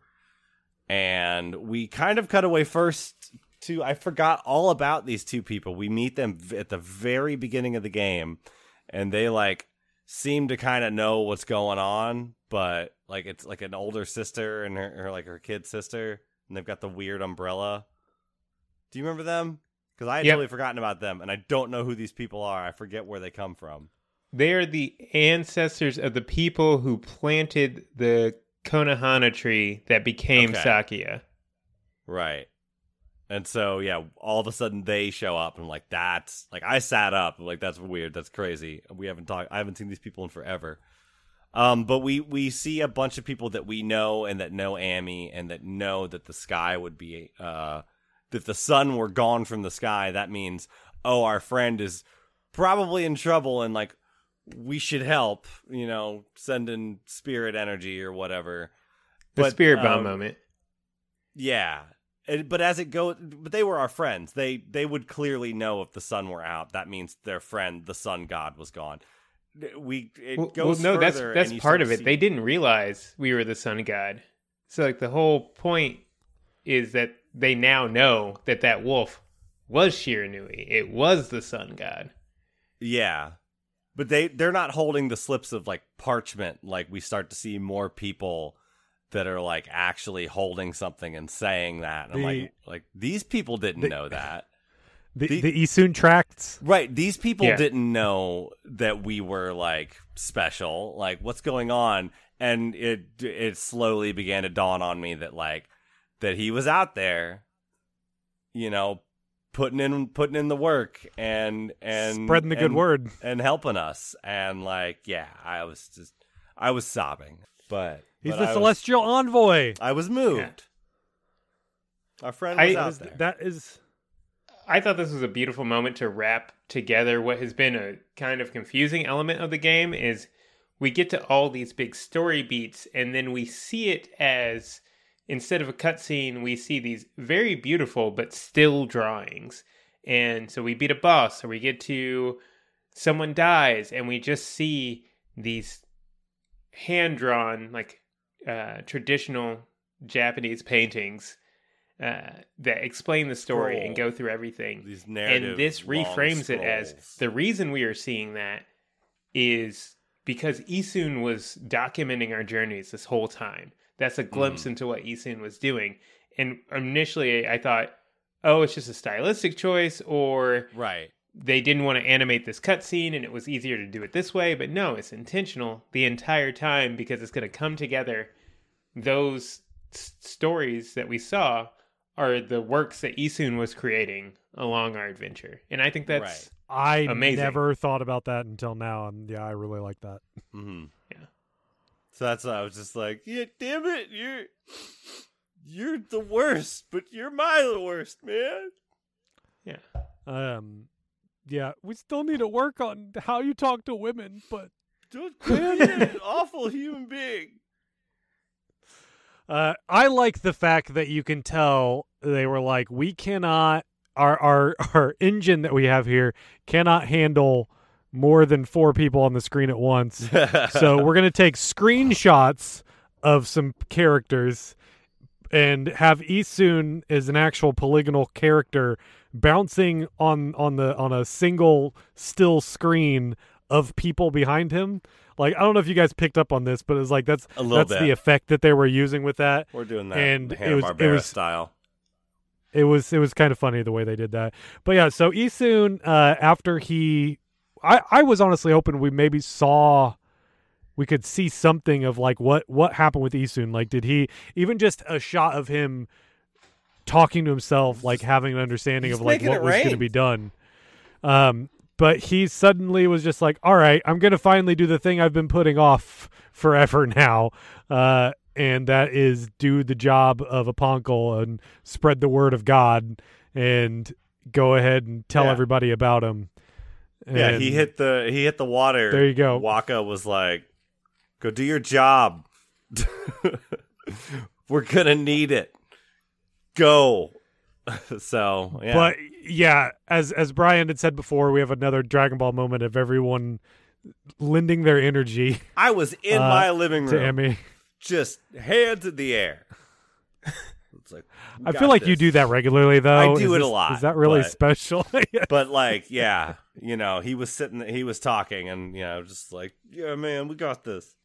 And we kind of cut away first to I forgot all about these two people. We meet them v- at the very beginning of the game and they like seem to kind of know what's going on, but like it's like an older sister and her, her like her kid sister, and they've got the weird umbrella. Do you remember them? Because I had Yep. totally forgotten about them, and I don't know who these people are. I forget where they come from. they are the ancestors of the people who planted the Konohana tree that became Okay. Sakuya. Right. And so, yeah, all of a sudden they show up, and I'm like, that's like I sat up, I'm like that's weird, that's crazy. We haven't talked, I haven't seen these people in forever. Um, but we we see a bunch of people that we know and that know Amy and that know that the sky would be, uh, that the sun were gone from the sky. That means, oh, our friend is probably in trouble, and like we should help. You know, send in spirit energy or whatever. The But, spirit bomb um, moment. Yeah. And- But as it goes, but they were our friends. They they would clearly know if the sun were out. That means their friend, the sun god, was gone. We it Well, goes well, no, that's further, that's and you part start of to it. see- They didn't realize we were the sun god. So like the whole point is that they now know that that wolf was Shiranui. It was the sun god. Yeah, but they they're not holding the slips of like parchment. Like we start to see more people that are like actually holding something and saying that. And I'm The- like, like these people didn't the- know that. The The- the, Isun tracts. Right, these people Yeah. didn't know that we were like special. Like, what's going on? And it it slowly began to dawn on me that like that he was out there, you know, putting in putting in the work and and Spreading the good and- word. and helping us. And like, yeah, I was just I was sobbing, but He's but the I was- celestial envoy. I was moved. Our friend I- was That out Is- there. that is I thought this was a beautiful moment to wrap together what has been a kind of confusing element of the game is we get to all these big story beats and then we see it as instead of a cutscene we see these very beautiful but still drawings. And so we beat a boss or we get to someone dies and we just see these hand drawn like uh, traditional Japanese paintings uh, that explain the story and Scroll. go through everything. These narrative And this long reframes it as scrolls. the reason we are seeing that is because Isun was documenting our journeys this whole time. That's a glimpse Mm. into what Isun was doing. And initially I thought, oh, it's just a stylistic choice or right. they didn't want to animate this cutscene and it was easier to do it this way. But no, it's intentional the entire time because it's going to come together. Those s- stories that we saw are the works that Isun was creating along our adventure. And I think that's Right. I Amazing. never thought about that until now, and yeah, I really like that. Mm-hmm. Yeah. So that's why I was just like, yeah, damn it, you're you're the worst, but you're my worst, man. yeah. Um, yeah, we still need to work on how you talk to women, but Don't quit being an awful human being. uh, I like the fact that you can tell they were like, we cannot our our our engine that we have here cannot handle more than four people on the screen at once. So we're going to take screenshots of some characters, and have Isun as an actual polygonal character bouncing on on the on a single still screen of people behind him. Like, I don't know if you guys picked up on this, but it's like that's A little that's bit. the effect that they were using with that. We're doing that And and it was- it Hanna-Barbera was- style. It was it was kind of funny the way they did that. But yeah, so Isun, uh, after he, I I was honestly hoping we maybe saw, we could see something of like what what happened with Isun. Like, did he even just a shot of him talking to himself, like having an understanding he's of like making what it was going to rain. be done. Um, but he suddenly was just like, all right, I'm going to finally do the thing I've been putting off forever now. Uh, and that is do the job of a Ponkel and spread the word of God and go ahead and tell Yeah. everybody about him. Yeah, And he hit the he hit the water. There you go. Waka was like, "Go do your job. We're gonna need it. Go." So, yeah. But yeah, as as Brian had said before, we have another Dragon Ball moment of everyone lending their energy I was in uh, my living to room, Emmy. just hands in the air. It's like, we I got feel like you this. do that regularly, though. I do Is it a this- lot, Is that really but- special? But like, yeah, you know, he was sitting, he was talking, and you know, just like, yeah, man, we got this.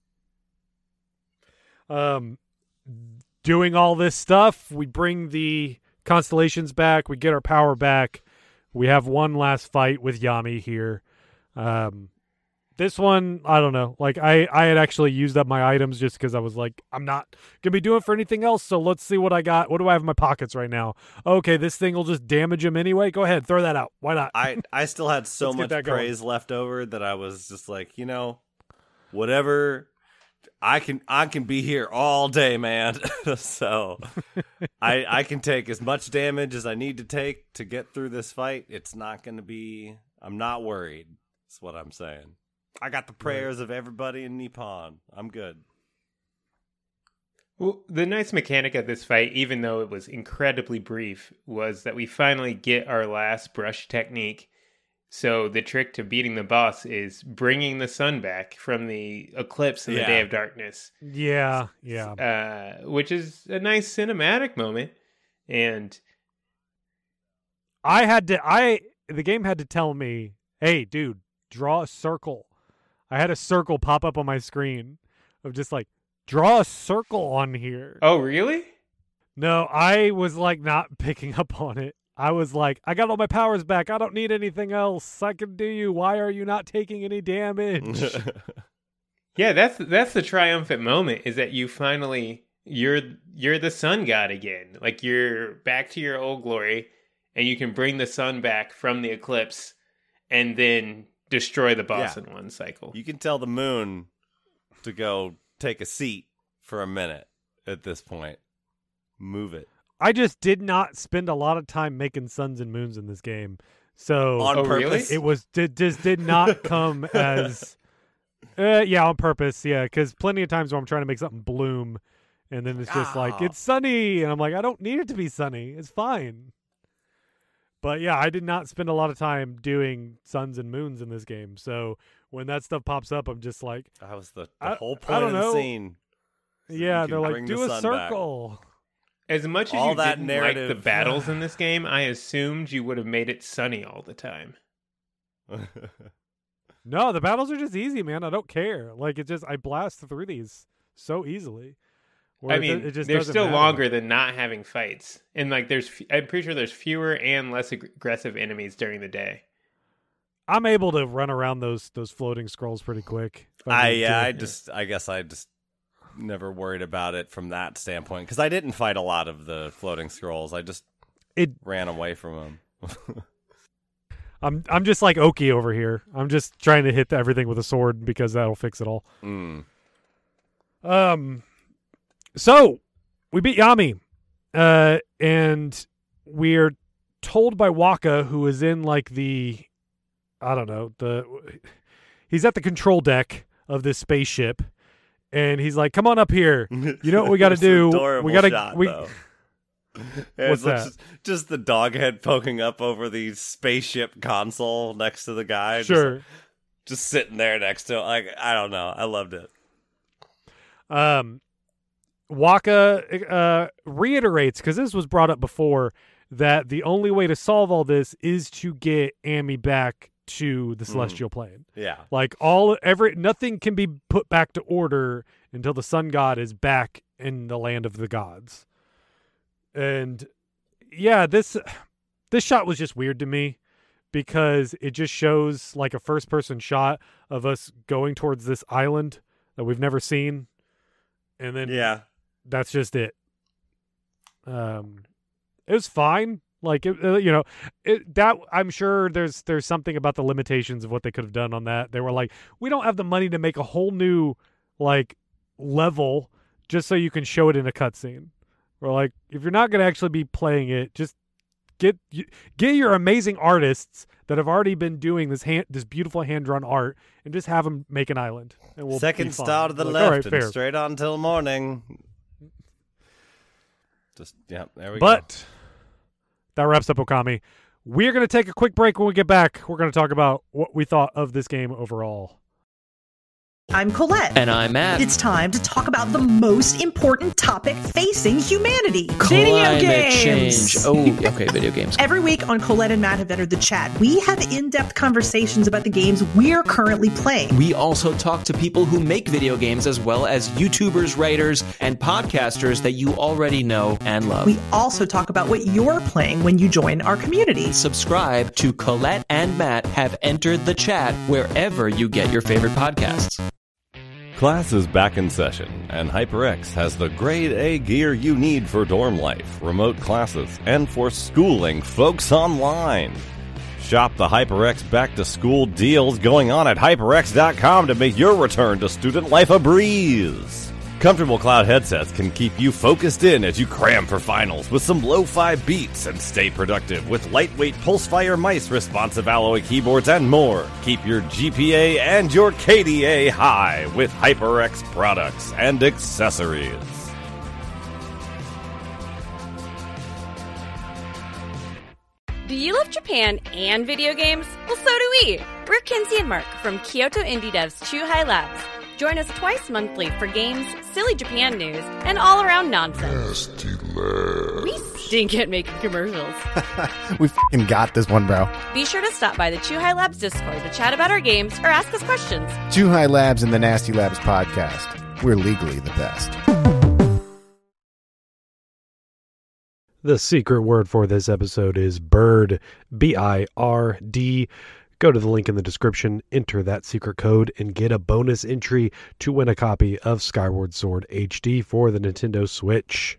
um, doing all this stuff, we bring the constellations back. We get our power back. We have one last fight with Yami here. Um, this one, I don't know. Like, I, I had actually used up my items just because I was like, I'm not gonna be doing for anything else. So let's see what I got. What do I have in my pockets right now? Okay, this thing will just damage him anyway. Go ahead, throw that out. Why not? I I still had so Let's get much that going. praise left over that I was just like, you know, whatever. I can I can be here all day, man. So I I can take as much damage as I need to take to get through this fight. It's not going to be. I'm not worried. That's what I'm saying. I got the prayers of everybody in Nippon. I'm good. Well, the nice mechanic of this fight, even though it was incredibly brief, was that we finally get our last brush technique. So the trick to beating the boss is bringing the sun back from the eclipse in the Yeah. Day of Darkness, yeah, yeah. uh, which is a nice cinematic moment. And I had to I the game had to tell me, "Hey, dude, draw a circle." I had a circle pop up on my screen of just like, "Draw a circle on here." oh, really? No, I was like not picking up on it. I was like, "I got all my powers back. I don't need anything else. I can do you. Why are you not taking any damage?" Yeah, that's that's the triumphant moment, is that you finally you're you're the sun god again. Like, you're back to your old glory, and you can bring the sun back from the eclipse and then destroy the boss Yeah. in one cycle. You can tell the moon to go take a seat for a minute at this point. Move it. I just did not spend a lot of time making suns and moons in this game. So On Oh, really? purpose. it was did just did not come as uh, yeah, on purpose, yeah, because plenty of times where I'm trying to make something bloom and then it's just like Oh. it's sunny and I'm like, I don't need it to be sunny, it's fine. But yeah, I did not spend a lot of time doing suns and moons in this game. So when that stuff pops up, I'm just like, That was the, the I- whole I point don't of the know. scene. So yeah, you they're can like, bring do the a sun back. circle. As much as All you that didn't narrative. like the battles in this game, I assumed you would have made it sunny all the time. No, the battles are just easy, man. I don't care. Like, it just I blast through these so easily. Where I it do- mean, it just they're doesn't still matter. longer than not having fights, and like there's, f- I'm pretty sure there's fewer and less ag- aggressive enemies during the day. I'm able to run around those those floating scrolls pretty quick. if I need yeah, to. I just I guess I just never worried about it from that standpoint because I didn't fight a lot of the floating scrolls. I just It- ran away from them. I'm I'm just like Oki over here. I'm just trying to hit everything with a sword because that'll fix it all. mm. Um, so we beat Yami, uh, and we're told by Waka, who is in like the, I don't know, the, he's at the control deck of this spaceship, and he's like, "Come on up here. You know what we got to It's an do? adorable We got to shot, we." though. What's It's like that? Just, just the dog head poking up over the spaceship console next to the guy. Just, Sure. just sitting there next to him. Like I don't know. I loved it. Um, Waka uh, reiterates, because this was brought up before, that the only way to solve all this is to get Amy back to the Celestial mm. Plane. Yeah. Like all every nothing can be put back to order until the Sun God is back in the land of the gods. And yeah, this this shot was just weird to me because it just shows like a first person shot of us going towards this island that we've never seen. And then yeah, that's just it. Um it was fine. Like, it, uh, you know, it, that I'm sure there's there's something about the limitations of what they could have done on that. They were like, we don't have the money to make a whole new, like, level just so you can show it in a cutscene. We're like, if you're not going to actually be playing it, just get get your amazing artists that have already been doing this hand, this beautiful hand-drawn art and just have them make an island. And we'll Second star to the like, left right, and fair. straight on till morning. Just, yeah, there we but, go. But that wraps up Okami. We're going to take a quick break. When we get back, we're going to talk about what we thought of this game overall. I'm Colette. And I'm Matt. It's time to talk about the most important topic facing humanity. Climate Video games. change. Oh, okay, video games. Every week on Colette and Matt Have Entered the Chat, we have in-depth conversations about the games we're currently playing. We also talk to people who make video games as well as YouTubers, writers, and podcasters that you already know and love. We also talk about what you're playing when you join our community. Subscribe to Colette and Matt Have Entered the Chat wherever you get your favorite podcasts. Class is back in session, and HyperX has the grade A gear you need for dorm life, remote classes, and for schooling folks online. Shop the HyperX back-to-school deals going on at hyperx dot com to make your return to student life a breeze. Comfortable cloud headsets can keep you focused in as you cram for finals with some lo-fi beats and stay productive with lightweight Pulsefire mice, responsive alloy keyboards, and more. Keep your G P A and your K D A high with HyperX products and accessories. Do you love Japan and video games? Well, so do we. We're Kinsey and Mark from Kyoto Indie Dev's Chuhai Labs. Join us twice monthly for games, silly Japan news, and all-around nonsense. Nasty Labs. We stink at making commercials. We f***ing got this one, bro. Be sure to stop by the Chuhai Labs Discord to chat about our games or ask us questions. Chuhai Labs and the Nasty Labs podcast. We're legally the best. The secret word for this episode is bird, B I R D. Go to the link in the description, enter that secret code, and get a bonus entry to win a copy of Skyward Sword H D for the Nintendo Switch.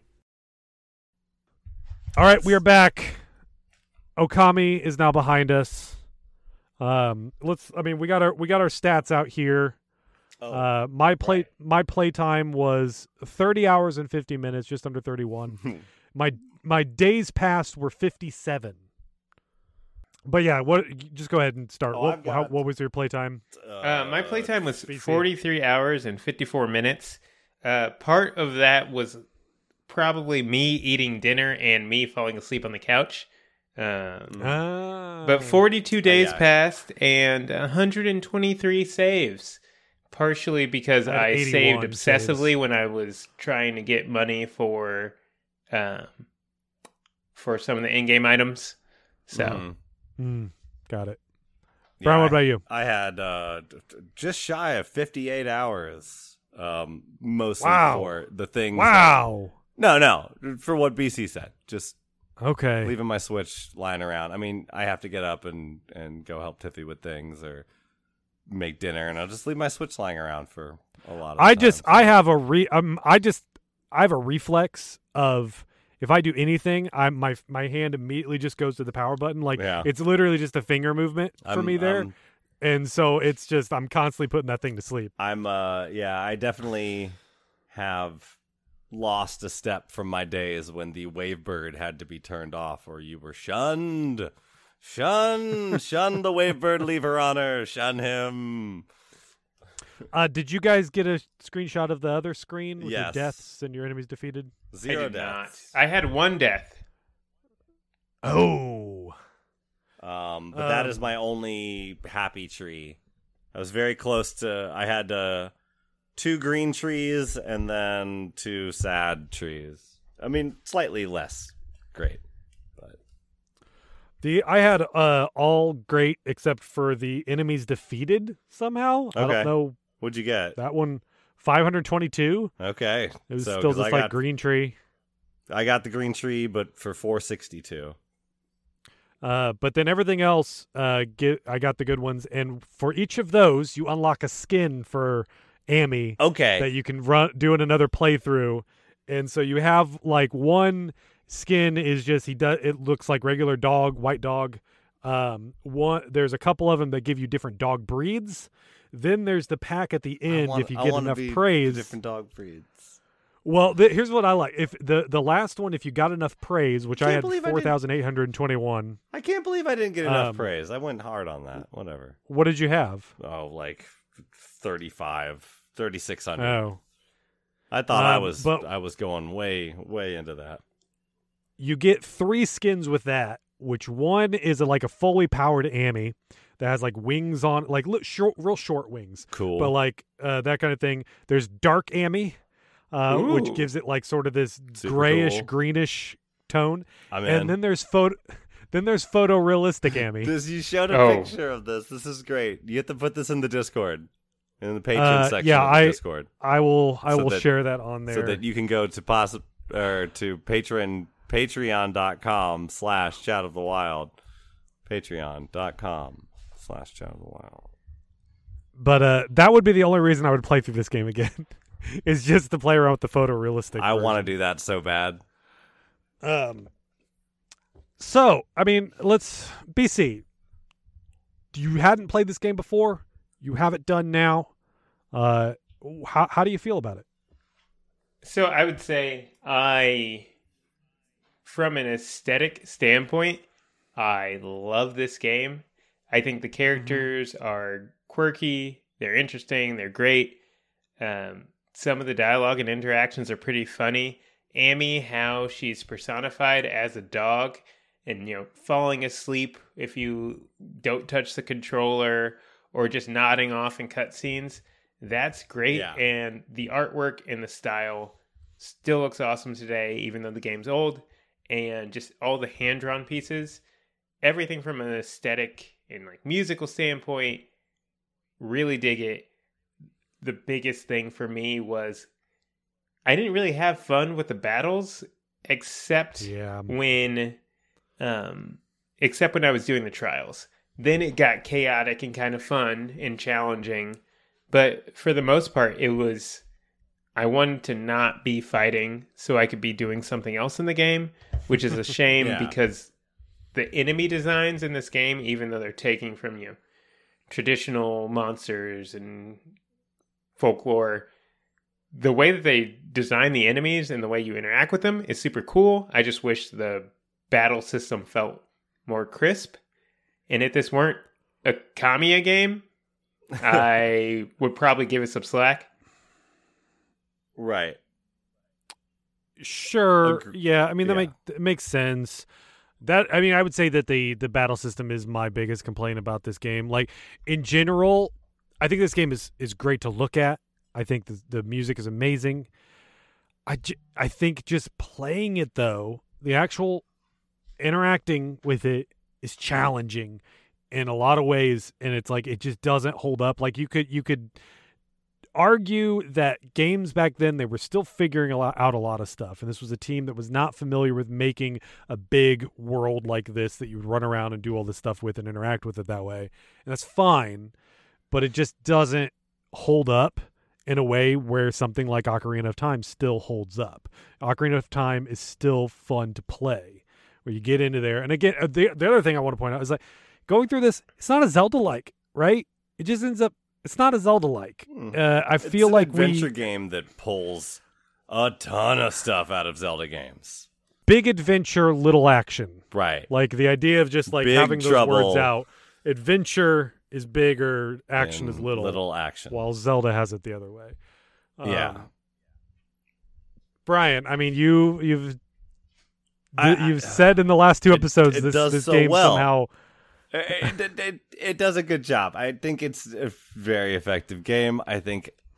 All right, we are back. Okami is now behind us. Um, let's. I mean, we got our we got our stats out here. Oh, uh, my play right. my play time was thirty hours and fifty minutes, just under thirty-one. my my days passed were fifty-seven. But yeah, what? Just go ahead and start. Oh, what, got, how, what was your playtime? Uh, my playtime was B C. forty-three hours and fifty-four minutes. Uh, part of that was probably me eating dinner and me falling asleep on the couch. Um, Ah. but forty-two days yeah. passed and one hundred twenty-three saves. Partially because I had I saved eighty-one obsessively saves. when I was trying to get money for, um, for some of the in-game items. So. Mhm. Mm, got it. Yeah, Brian, what I- about you? I had uh, d- d- just shy of fifty-eight hours, um, mostly Wow. for the things. Wow. that- no, no, for what B C said. Just Okay. leaving my Switch lying around. I mean, I have to get up and, and go help Tiffy with things or make dinner, and I'll just leave my Switch lying around for a lot of I time. just I have a re um I just I have a reflex of if I do anything, I my my hand immediately just goes to the power button. Like Yeah. it's literally just a finger movement for I'm- me there. I'm- And so it's just I'm constantly putting that thing to sleep. I'm uh yeah, I definitely have lost a step from my days when the Wavebird had to be turned off or you were shunned. Shun, shun the Wavebird lever honor, shun him. Uh, did you guys get a screenshot of the other screen with your Yes. deaths and your enemies defeated? Zero I did deaths. not. I had one death. Oh. Um, but that is Um, my only happy tree. I was very close to. I had uh, two green trees and then two sad trees. I mean, slightly less great, but The I had uh all great except for the enemies defeated somehow. I Okay. don't know what'd you get? that one. five hundred twenty-two. Okay, It was so, still 'cause just I like got, green tree. I got the green tree, but for four sixty-two. Uh, but then everything else, uh, get I got the good ones, and for each of those, you unlock a skin for Amy Okay, that you can run do in another playthrough, and so you have like one skin is just he does it looks like regular dog, white dog. Um, one there's a couple of them that give you different dog breeds. Then there's the pack at the end I wanna- if you I get wanna enough be praise. different dog breeds. Well, th- here's what I like. If the the last one, if you got enough praise, which I Can't had believe I didn't- four thousand eight hundred twenty-one. I can't believe I didn't get enough Um, praise. I went hard on that. Whatever. What did you have? Oh, like thirty-five, thirty-six hundred. Oh, I thought I Um, was but- I was going way way into that. you get three skins with that. Which one is a, like a fully powered Amy that has like wings on, like look, short, real short wings, Cool. but like uh, that kind of thing. There's Dark Amy, uh, which Ooh. gives it like sort of this Super grayish, cool. greenish tone. I'm and in. then there's photo, then there's photorealistic Amy. This you showed a Oh. picture of this. This is great. You have to put this in the Discord, in the Patreon Uh, section yeah, of the I- Discord, I will, I So will that- share that on there. so that you can go to poss- or to Patreon patreon.com slash chat of the wild, patreon.com slash chat of the wild. But uh, that would be the only reason I would play through this game again, is just to play around with the photorealistic. I want to version. do that so bad. Um. So, I mean, let's B C. You hadn't played this game before. You have it done now. Uh, how how do you feel about it? So I would say I, from an aesthetic standpoint, I love this game. I think the characters are quirky. They're interesting. They're great. Um, some of the dialogue and interactions are pretty funny. Amy, how she's personified as a dog and, you know, falling asleep if you don't touch the controller or just nodding off in cutscenes. That's great. Yeah. And the artwork and the style still looks awesome today, even though the game's old. And just all the hand-drawn pieces, everything from an aesthetic and like musical standpoint, really dig it. The biggest thing for me was I didn't really have fun with the battles, except Yeah. when, um, except when I was doing the trials. Then it got chaotic and kind of fun and challenging. But for the most part, it was, I wanted to not be fighting so I could be doing something else in the game, which is a shame Yeah. because the enemy designs in this game, even though they're taking from you traditional monsters and folklore, the way that they design the enemies and the way you interact with them is super cool. I just wish the battle system felt more crisp. And if this weren't a Kamiya game, I would probably give it some slack. Right. Sure. Agre- Yeah. I mean, that, yeah. make, that makes sense. That I mean, I would say that the the battle system is my biggest complaint about this game. Like in general, I think this game is is great to look at. I think the the music is amazing. I j- I think just playing it though, the actual interacting with it is challenging in a lot of ways, and it's like it just doesn't hold up. Like you could you could argue that games back then, they were still figuring a lot, out a lot of stuff, and this was a team that was not familiar with making a big world like this that you would run around and do all this stuff with and interact with it that way, and that's fine, but it just doesn't hold up in a way where something like Ocarina of Time still holds up. Ocarina of Time is still fun to play, where you get into there, and again, uh, the, the other thing I want to point out is like going through this, it's not a Zelda-like, right? It just ends up It's not a Zelda-like. Hmm. Uh, I It's feel an like adventure we game that pulls a ton of stuff out of Zelda games. big adventure, little action. Right. Like the idea of just like Big having those trouble. words out. Adventure is bigger, action And is little. Little action. While Zelda has it the other way. Yeah. Um, Brian, I mean, you you've I- th- you've I- said in the last two it- episodes it this does this so game well. somehow. it, it, it, it does a good job. I think it's a very effective game. I think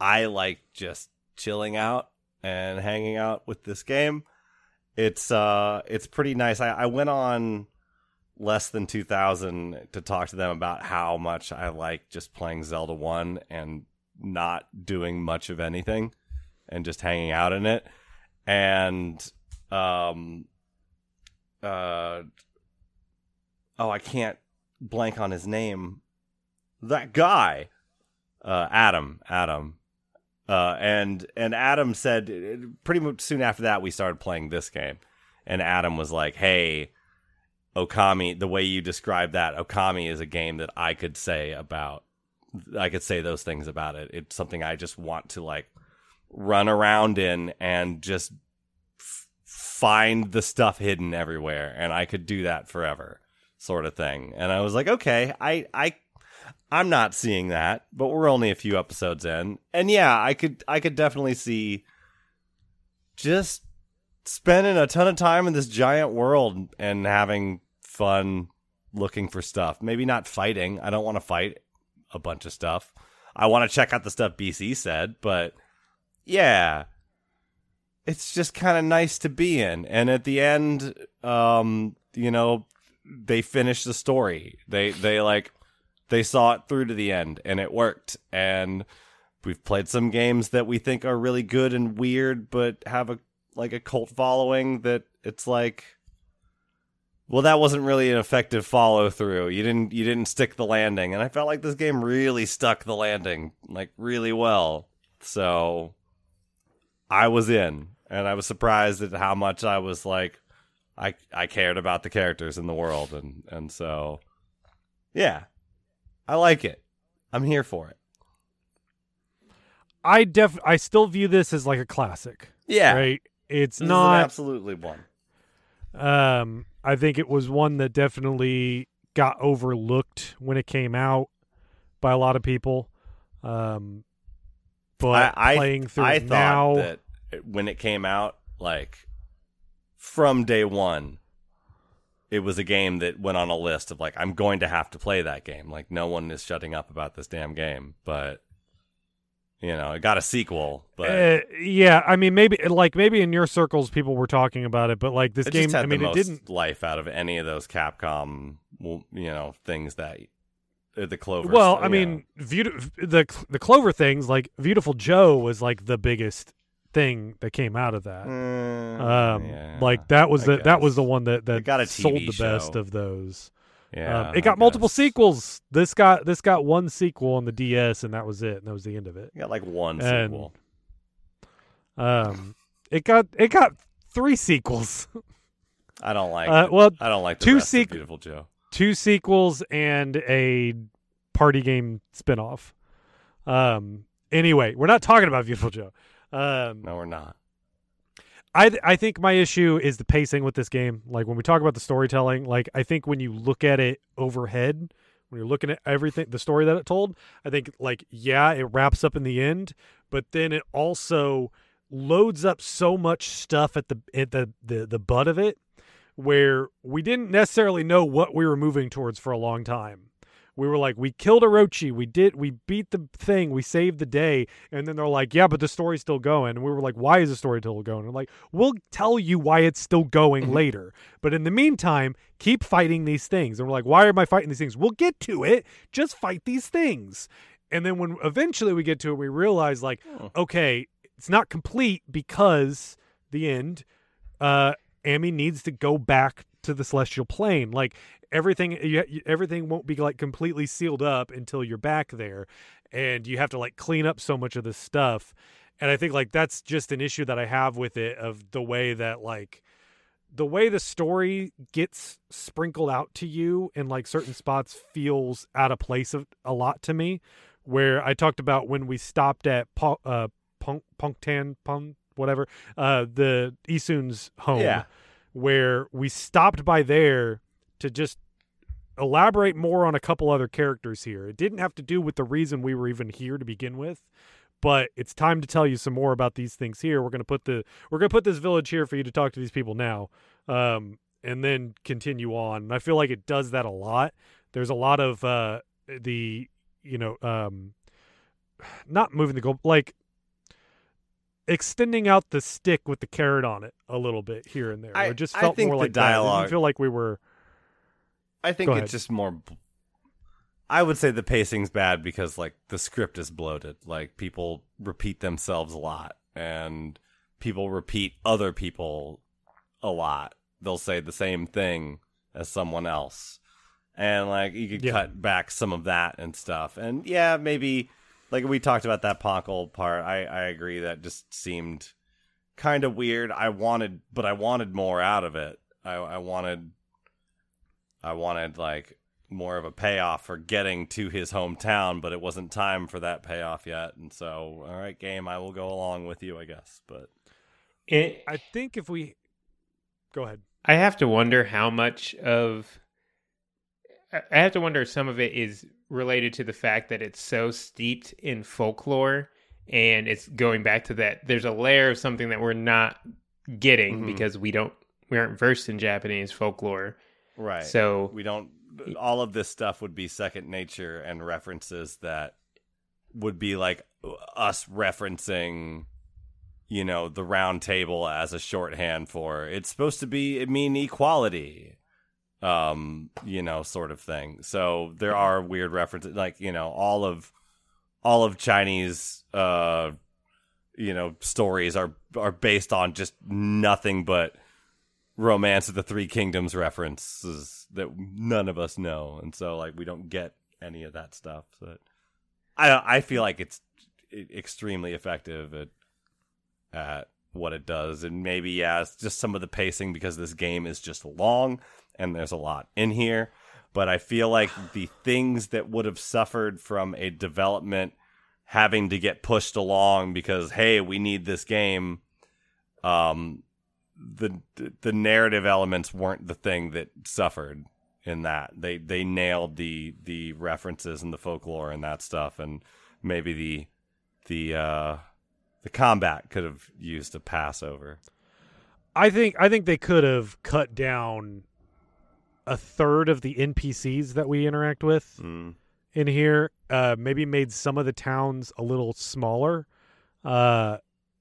I like just chilling out and hanging out with this game. It's uh, it's pretty nice. I, I went on Less Than two thousand to talk to them about how much I like just playing Zelda one and not doing much of anything and just hanging out in it. And um, uh, oh, I can't blank on his name. That guy, uh, Adam, Adam. Uh, and and Adam said pretty much soon after that we started playing this game, and Adam was like, "Hey, Okami, the way you described that, Okami is a game that I could say about. I could say those things about it. It's something I just want to like run around in and just f- find the stuff hidden everywhere, and I could do that forever, sort of thing." And I was like, "Okay, I I." I'm not seeing that, but we're only a few episodes in. And yeah, I could I could definitely see just spending a ton of time in this giant world and having fun looking for stuff. Maybe not fighting. I don't want to fight a bunch of stuff. I want to check out the stuff B C said, but yeah, it's just kind of nice to be in. And at the end, um, you know, they finish the story. They they like They saw it through to the end, and it worked. And we've played some games that we think are really good and weird, but have a like a cult following that it's like, well, that wasn't really an effective follow through. You didn't you didn't stick the landing, and I felt like this game really stuck the landing like really well. So I was in, and I was surprised at how much I was like, I I cared about the characters in the world, and and so yeah. I like it. I'm here for it. I def I still view this as like a classic. Yeah. Right? It's this not is an absolutely one. Um I think it was one that definitely got overlooked when it came out by a lot of people. Um but I, I, playing through I it thought now that when it came out, like from day one, it was a game that went on a list of like, I'm going to have to play that game. Like, no one is shutting up about this damn game. But, you know, it got a sequel. But uh, yeah, I mean, maybe like maybe in your circles people were talking about it, but like this it game, just had I mean, the it most didn't life out of any of those Capcom, you know, things that uh, the Clover. Well, I you mean, know. Beaut- the the Clover things, like Beautiful Joe was like the biggest thing that came out of that. Mm, um, yeah, like that was I the guess. that was the one that that It got a sold T V the best show. of those. Yeah, um, it got I multiple guess. sequels. This got this got one sequel on the D S, and that was it. And that was the end of it. It got like one And- sequel. Um, it got it got three sequels, I don't like. uh, it. well, I don't like the two rest sequ- of Beautiful Joe. two sequels and a party game spinoff. Um. Anyway, we're not talking about Beautiful Joe. Um. No, we're not. I th- I think my issue is the pacing with this game. Like when we talk about the storytelling, like I think when you look at it overhead, when you're looking at everything, the story that it told, I think like yeah, it wraps up in the end, but then it also loads up so much stuff at the at the the, the butt of it, where we didn't necessarily know what we were moving towards for a long time. We were like, we killed Orochi, we did, we beat the thing, we saved the day, and then they're like, yeah, but the story's still going. And we were like, why is the story still going? And like, we'll tell you why it's still going later, but in the meantime, keep fighting these things. And we're like, why am I fighting these things? We'll get to it. Just fight these things. And then when eventually we get to it, we realize like, okay, it's not complete because the end. Uh, Amy needs to go back to the celestial plane. Like. Everything, you, everything won't be like completely sealed up until you're back there, and you have to like clean up so much of this stuff. And I think like that's just an issue that I have with it, of the way that like the way the story gets sprinkled out to you in like certain spots feels out of place of, a lot to me. Where I talked about when we stopped at po- uh, Punk Punktan Punk whatever uh, the Isun's home, Yeah. where we stopped by there to just elaborate more on a couple other characters here. It didn't have to do with the reason we were even here to begin with, but it's time to tell you some more about these things here. We're going to put the we're going to put this village here for you to talk to these people now, um, and then continue on. And I feel like it does that a lot. There's a lot of uh, the you know um, not moving the goal, like extending out the stick with the carrot on it a little bit here and there. I, it just I felt think more the like that. It dialogue. didn't feel like we were. I think Go it's ahead. just more. I would say the pacing's bad because like the script is bloated. Like people repeat themselves a lot, and people repeat other people a lot. They'll say the same thing as someone else, and like you could Yeah. cut back some of that and stuff. And yeah, maybe like we talked about that Ponkel part. I I agree that just seemed kind of weird. I wanted, but I wanted more out of it. I I wanted. I wanted like more of a payoff for getting to his hometown, but it wasn't time for that payoff yet. And so, all right, game, I will go along with you, I guess. But It, I think if we go ahead. I have to wonder how much of I I have to wonder if some of it is related to the fact that it's so steeped in folklore, and it's going back to that. There's a layer of something that we're not getting Mhm. because we don't we aren't versed in Japanese folklore. right, So we don't. All of this stuff would be second nature and references that would be like us referencing, you know, the round table as a shorthand for it's supposed to be it mean equality, um, you know, sort of thing. So there are weird references, like you know, all of all of Chinese, uh, you know, stories are are based on just nothing but Romance of the Three Kingdoms references that none of us know, and so like we don't get any of that stuff. But I I feel like it's extremely effective at at what it does, and maybe yeah, it's just some of the pacing because this game is just long and there's a lot in here. But I feel like the things that would have suffered from a development having to get pushed along because hey, we need this game. Um. the the narrative elements weren't the thing that suffered in that. They they nailed the the references and the folklore and that stuff, and maybe the the uh, the combat could have used a pass over. I think I think they could have cut down a third of the N P Cs that we interact with Mm. in here. Uh, maybe made some of the towns a little smaller. Uh,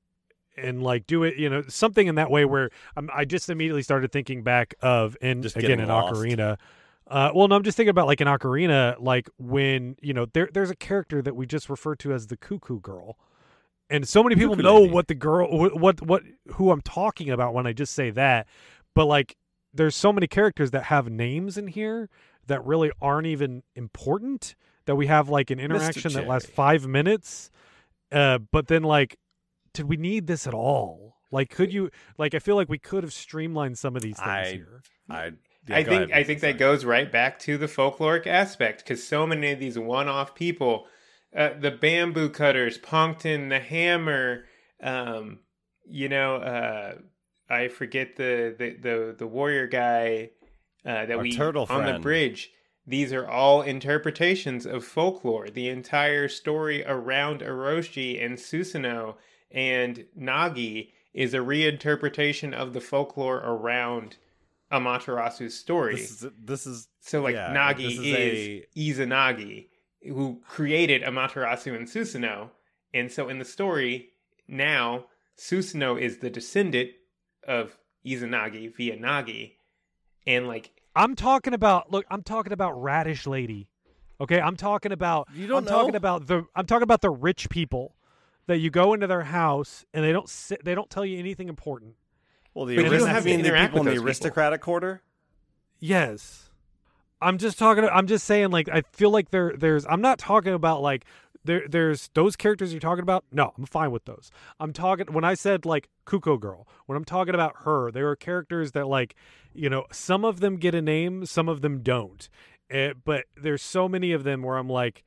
and like do it, you know, something in that way where um, I just immediately started thinking back of, and Just again getting in lost. Ocarina. Uh, well, no, I'm just thinking about like in Ocarina, like when, you know, there there's a character that we just refer to as the Cuckoo Girl. And so many people Cuckoo know Lady. what the girl, what, what, what, who I'm talking about when I just say that. But like, there's so many characters that have names in here that really aren't even important, that we have like an interaction that lasts Cherry. five minutes. Uh, but then like, did we need this at all? Like, could you, like, I feel like we could have streamlined some of these things I- here. I yeah, I go think ahead, I think Vincent, that goes right back to the folkloric aspect because so many of these one-off people, uh, the bamboo cutters, Pongton, the hammer, um, you know, uh, I forget the the the, the warrior guy uh, that Our we turtle on the friend. bridge. These are all interpretations of folklore. The entire story around Orochi and Susanoo and Nagi is a reinterpretation of the folklore around Amaterasu's story. This is this is So, like, yeah, Nagi this is is, a- Izanagi, who created Amaterasu and Susanoo. And so, in the story, now, Susanoo is the descendant of Izanagi via Nagi. And, like, I'm talking about, look, I'm talking about Radish Lady. Okay, I'm talking about, You don't I'm talking know? about the, I'm talking about the rich people that you go into their house and they don't sit, they don't tell you anything important. well, the But you arist- don't have to mean the interact people in with the those people. aristocratic quarter. Yes. I'm just talking I'm just saying like I feel like there there's I'm not talking about like there there's those characters you're talking about. No, I'm fine with those. I'm talking when I said like Cuckoo Girl, when I'm talking about her, there are characters that like, you know, some of them get a name, some of them don't. Uh, but there's so many of them where I'm like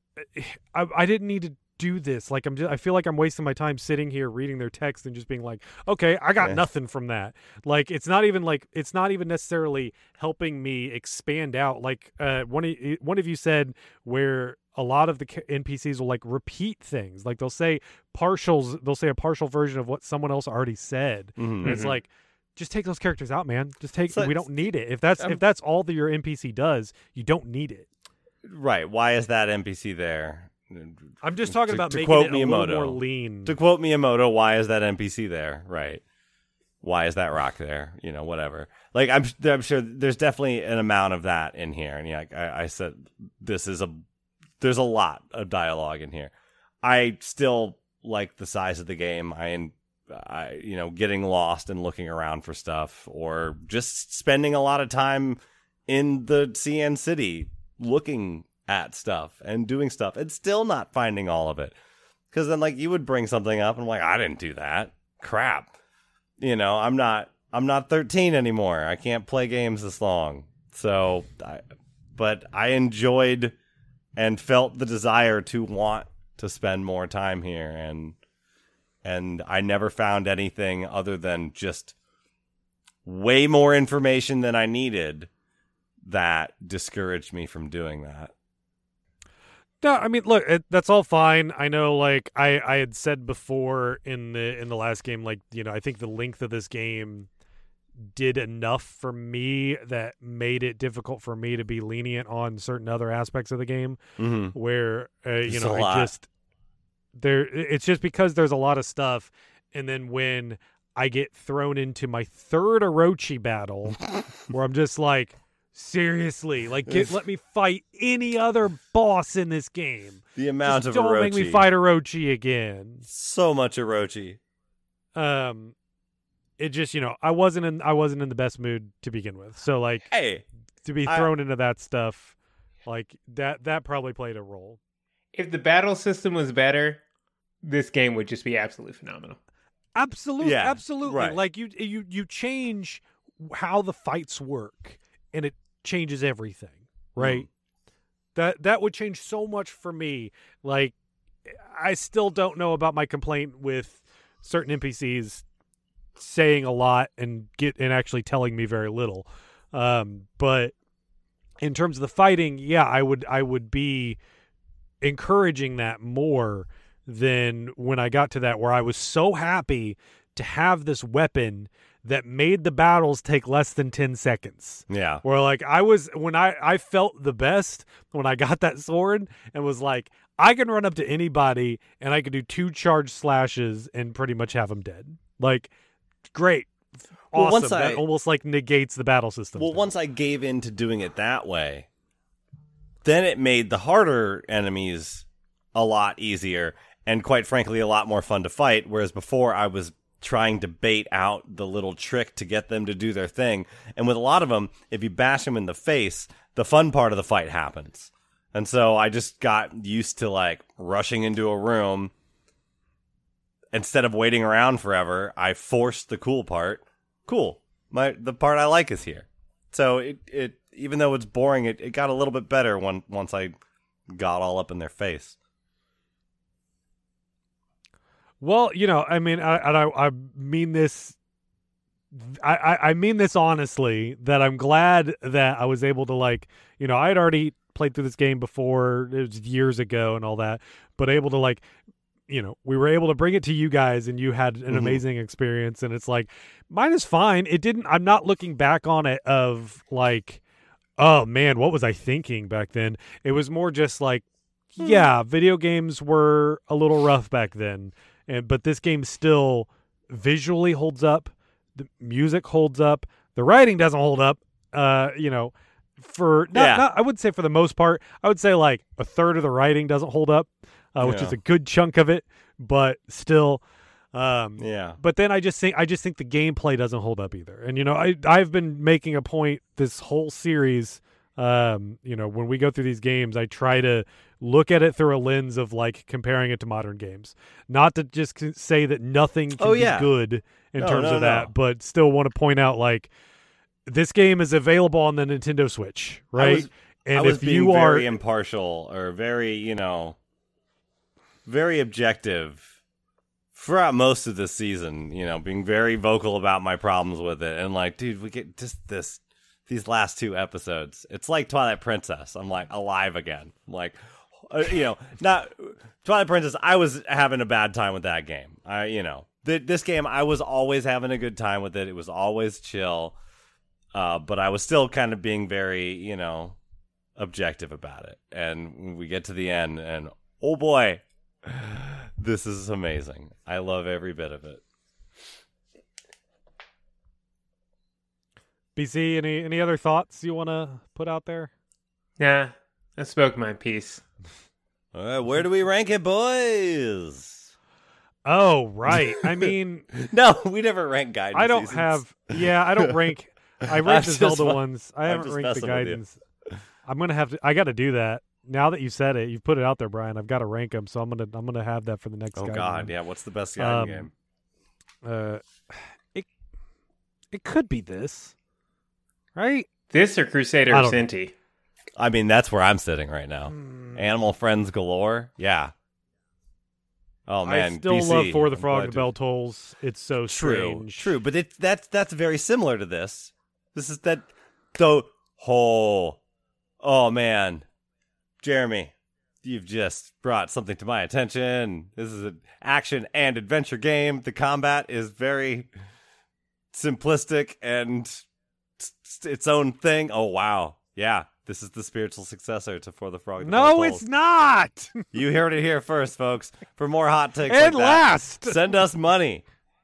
I, I didn't need to do this. Like I'm just, I feel like I'm wasting my time sitting here reading their text and just being like, okay, I got Yeah. nothing from that. Like it's not even like it's not even necessarily helping me expand out. Like uh, one of y- one of you said where a lot of the ca- N P Cs will like repeat things. Like they'll say partials. They'll say a partial version of what someone else already said. Mhm. And it's Mhm. like, just take those characters out, man. Just take. So we it's- don't need it. If that's um, if that's all that your N P C does, you don't need it. Right. Why is that N P C there? I'm just talking to, about to making quote it Miyamoto, a little more lean. To quote Miyamoto, why is that N P C there? Right. Why is that rock there? You know, whatever. Like, I'm, I'm sure there's definitely an amount of that in here. And yeah, I, I said, this is a, there's a lot of dialogue in here. I still like the size of the game. I, I, you know, getting lost and looking around for stuff, or just spending a lot of time in the C N City looking at stuff and doing stuff and still not finding all of it. Because then, like, you would bring something up and I'm like, I didn't do that. Crap. You know, I'm not I'm not thirteen anymore. I can't play games this long. So, I, but I enjoyed and felt the desire to want to spend more time here, and and I never found anything other than just way more information than I needed that discouraged me from doing that. No, I mean, look, it, that's all fine. I know, like I, I had said before in the in the last game, like, you know, I think the length of this game did enough for me that made it difficult for me to be lenient on certain other aspects of the game. Mm-hmm. Where uh, you Just know, a I lot. just there. It's just because there's a lot of stuff, and then when I get thrown into my third Orochi battle, where I'm just like, seriously, like, get, let me fight any other boss in this game. The amount Just of don't Orochi. make me fight Orochi again. So much Orochi. Um, it just, you know, I wasn't in I wasn't in the best mood to begin with. So, like, Hey, to be thrown I, into that stuff, like that that probably played a role. If the battle system was better, this game would just be absolutely phenomenal. Absolutely, Yeah, absolutely. right. Like you you you change how the fights work, and it changes everything, right? Mm. That that would change so much for me. Like, I still don't know about my complaint with certain N P Cs saying a lot and get and actually telling me very little. Um, but in terms of the fighting, yeah, I would I would be encouraging that more than when I got to that, where I was so happy to have this weapon that made the battles take less than ten seconds. Yeah. Where, like, I was, when I, I felt the best when I got that sword and was like, I can run up to anybody and I can do two charge slashes and pretty much have them dead. Like, great. Well, Awesome. once that I- almost like negates the battle system. Well, once I gave in to doing it that way, then it made the harder enemies a lot easier and, quite frankly, a lot more fun to fight. Whereas before I was trying to bait out the little trick to get them to do their thing. And with a lot of them, if you bash them in the face, the fun part of the fight happens. And so I just got used to, like, rushing into a room. Instead of waiting around forever, I forced the cool part. Cool. My the part I like is here. So it, it even though it's boring, it, it got a little bit better when, once I got all up in their face. Well, you know, I mean, I, and I, I mean this, I, I, I mean this honestly, that I'm glad that I was able to, like, you know, I had already played through this game before, it was years ago and all that, but able to, like, you know, we were able to bring it to you guys and you had an Mm-hmm. amazing experience, and it's like, mine is fine. It didn't, I'm not looking back on it of like, oh man, what was I thinking back then? It was more just like, yeah, video games were a little rough back then. And, but this game still visually holds up. The music holds up. The writing doesn't hold up. Uh, you know, for not, Yeah. not, I would say for the most part, I would say like a third of the writing doesn't hold up, uh, which Yeah. is a good chunk of it. But still, um, Yeah. But then I just think I just think the gameplay doesn't hold up either. And you know, I I've been making a point this whole series. Um, you know, when we go through these games, I try to look at it through a lens of like comparing it to modern games, not to just c- say that nothing can Oh, be yeah. good in No, terms no, of that, no. but still want to point out like this game is available on the Nintendo Switch, right? I was, and I was if being you are very impartial or very, you know, very objective throughout most of the season, you know, being very vocal about my problems with it. And like, dude, we get just this, these last two episodes. It's like Twilight Princess. I'm like alive again. I'm like, uh, you know, not Twilight Princess. I was having a bad time with that game. I, you know, th- this game, I was always having a good time with it. It was always chill. Uh, but I was still kind of being very, you know, objective about it. And we get to the end and Oh boy. This is amazing. I love every bit of it. B C, any any other thoughts you want to put out there? Nah, I spoke my piece. All right, where do we rank it, boys? Oh, right. I mean, no, we never rank guidance. I don't seasons. have. Yeah, I don't rank. I ranked the just Zelda wa- ones. I I'm haven't just ranked the messing with you. guidance. I'm gonna have to. I got to do that now that you said it. You put it out there, Brian. I've got to rank them, so I'm gonna. I'm gonna have that for the next. Oh guiding God, one. yeah. What's the best guiding Um, game? Uh, it it could be this, right? This or Crusader I of don't- Sinti? I mean, that's where I'm sitting right now. Animal friends galore. Yeah. Oh man, I still B C, love For the I'm Frog glad and the to- Bell Tolls. It's so True, strange. true, but it that's that's very similar to this. This is that the whole. Oh man, Jeremy, you've just brought something to my attention. This is an action and adventure game. The combat is very simplistic and it's its own thing. Oh wow, yeah, this is the spiritual successor to For the Frog. and the Bell No, Tolls. it's not. You heard it here first, folks. For more hot takes And like that, last. send us money.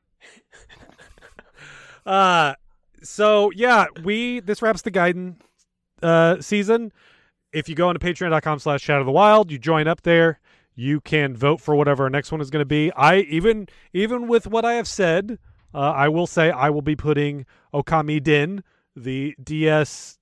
Uh, so yeah, we this wraps the Gaiden uh season. If you go into patreon.com slash Shadow of the Wild, you join up there. You can vote for whatever our next one is going to be. I even even with what I have said, uh, I will say I will be putting Okami Din, the D S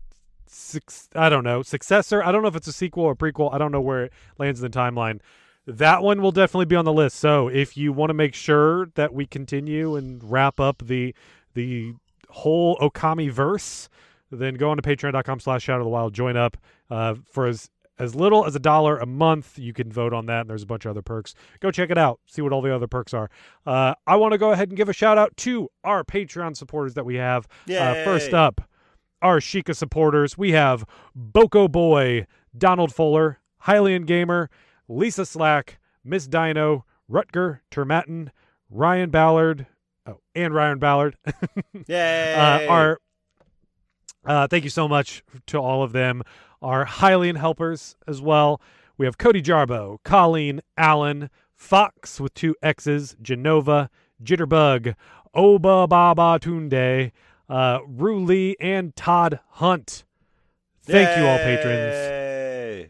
six, I don't know, successor. I don't know if it's a sequel or prequel. I don't know where it lands in the timeline. That one will definitely be on the list. So if you want to make sure that we continue and wrap up the the whole Okami verse, then go on to patreon.com slash Shadow of the Wild. Join up uh, for as as little as a dollar a month. You can vote on that, and there's a bunch of other perks. Go check it out. See what all the other perks are. Uh, I want to go ahead and give a shout out to our Patreon supporters that we have. Uh, first Yay. up, our Sheikah supporters. We have Boko Boy, Donald Fuller, Hylian Gamer, Lisa Slack, Miss Dino, Rutger Termatin, Ryan Ballard, oh, and Ryan Ballard. Yay! uh, our uh, thank you so much to all of them. Our Hylian helpers as well. We have Cody Jarbo, Colleen Allen, Fox with two X's, Genova, Jitterbug, Oba Baba Tunde, uh, Rue Lee, and Todd Hunt. Thank you all, patrons. Yay!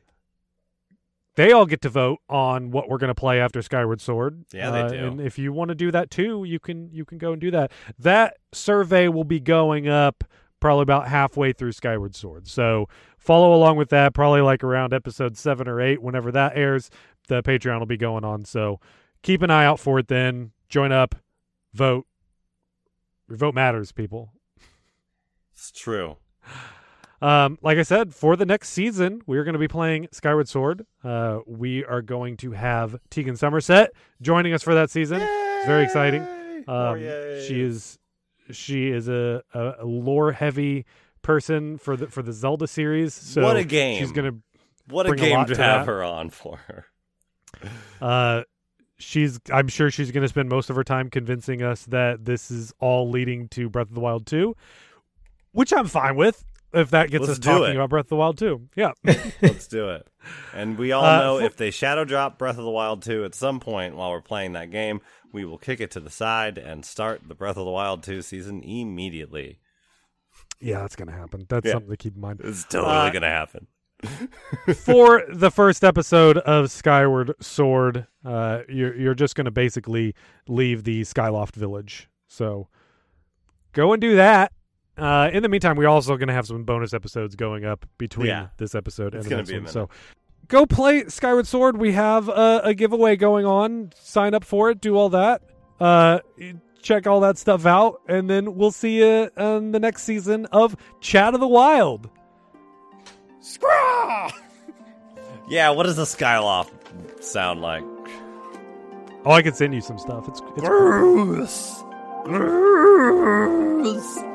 They all get to vote on what we're going to play after Skyward Sword. Yeah, they Uh, do. And if you want to do that too, you can you can go and do that. That survey will be going up probably about halfway through Skyward Sword. So follow along with that, probably like around episode seven or eight, whenever that airs, the Patreon will be going on. So keep an eye out for it then. Join up, vote. Your vote matters, people. It's true. Um, like I said, for the next season, we're going to be playing Skyward Sword. Uh, we are going to have Tegan Somerset joining us for that season. It's very exciting. More Um, yays. she is she is a, a lore heavy person for the for the Zelda series. So What a game. She's going to What a bring a game lot to to have that. her on for. uh she's I'm sure she's going to spend most of her time convincing us that this is all leading to Breath of the Wild two, which I'm fine with. If that gets Let's us do talking it. about Breath of the Wild two. Yeah. Let's do it. And we all Uh, know for- if they shadow drop Breath of the Wild two at some point while we're playing that game, we will kick it to the side and start the Breath of the Wild two season immediately. Yeah, that's going to happen. That's Yeah. something to keep in mind. It's totally Uh, going to happen. For the first episode of Skyward Sword, uh, you're you're just going to basically leave the Skyloft village. So go and do that. Uh, in the meantime, we're also going to have some bonus episodes going up between Yeah. this episode It's and the gonna next be a one. minute. So go play Skyward Sword. We have a, a giveaway going on. Sign up for it. Do all that. Uh, check all that stuff out, and then we'll see you on the next season of Chat of the Wild. Scraw! Yeah, what does a Skyloft sound like? Oh, I can send you some stuff. It's, it's Bruce! Bruce!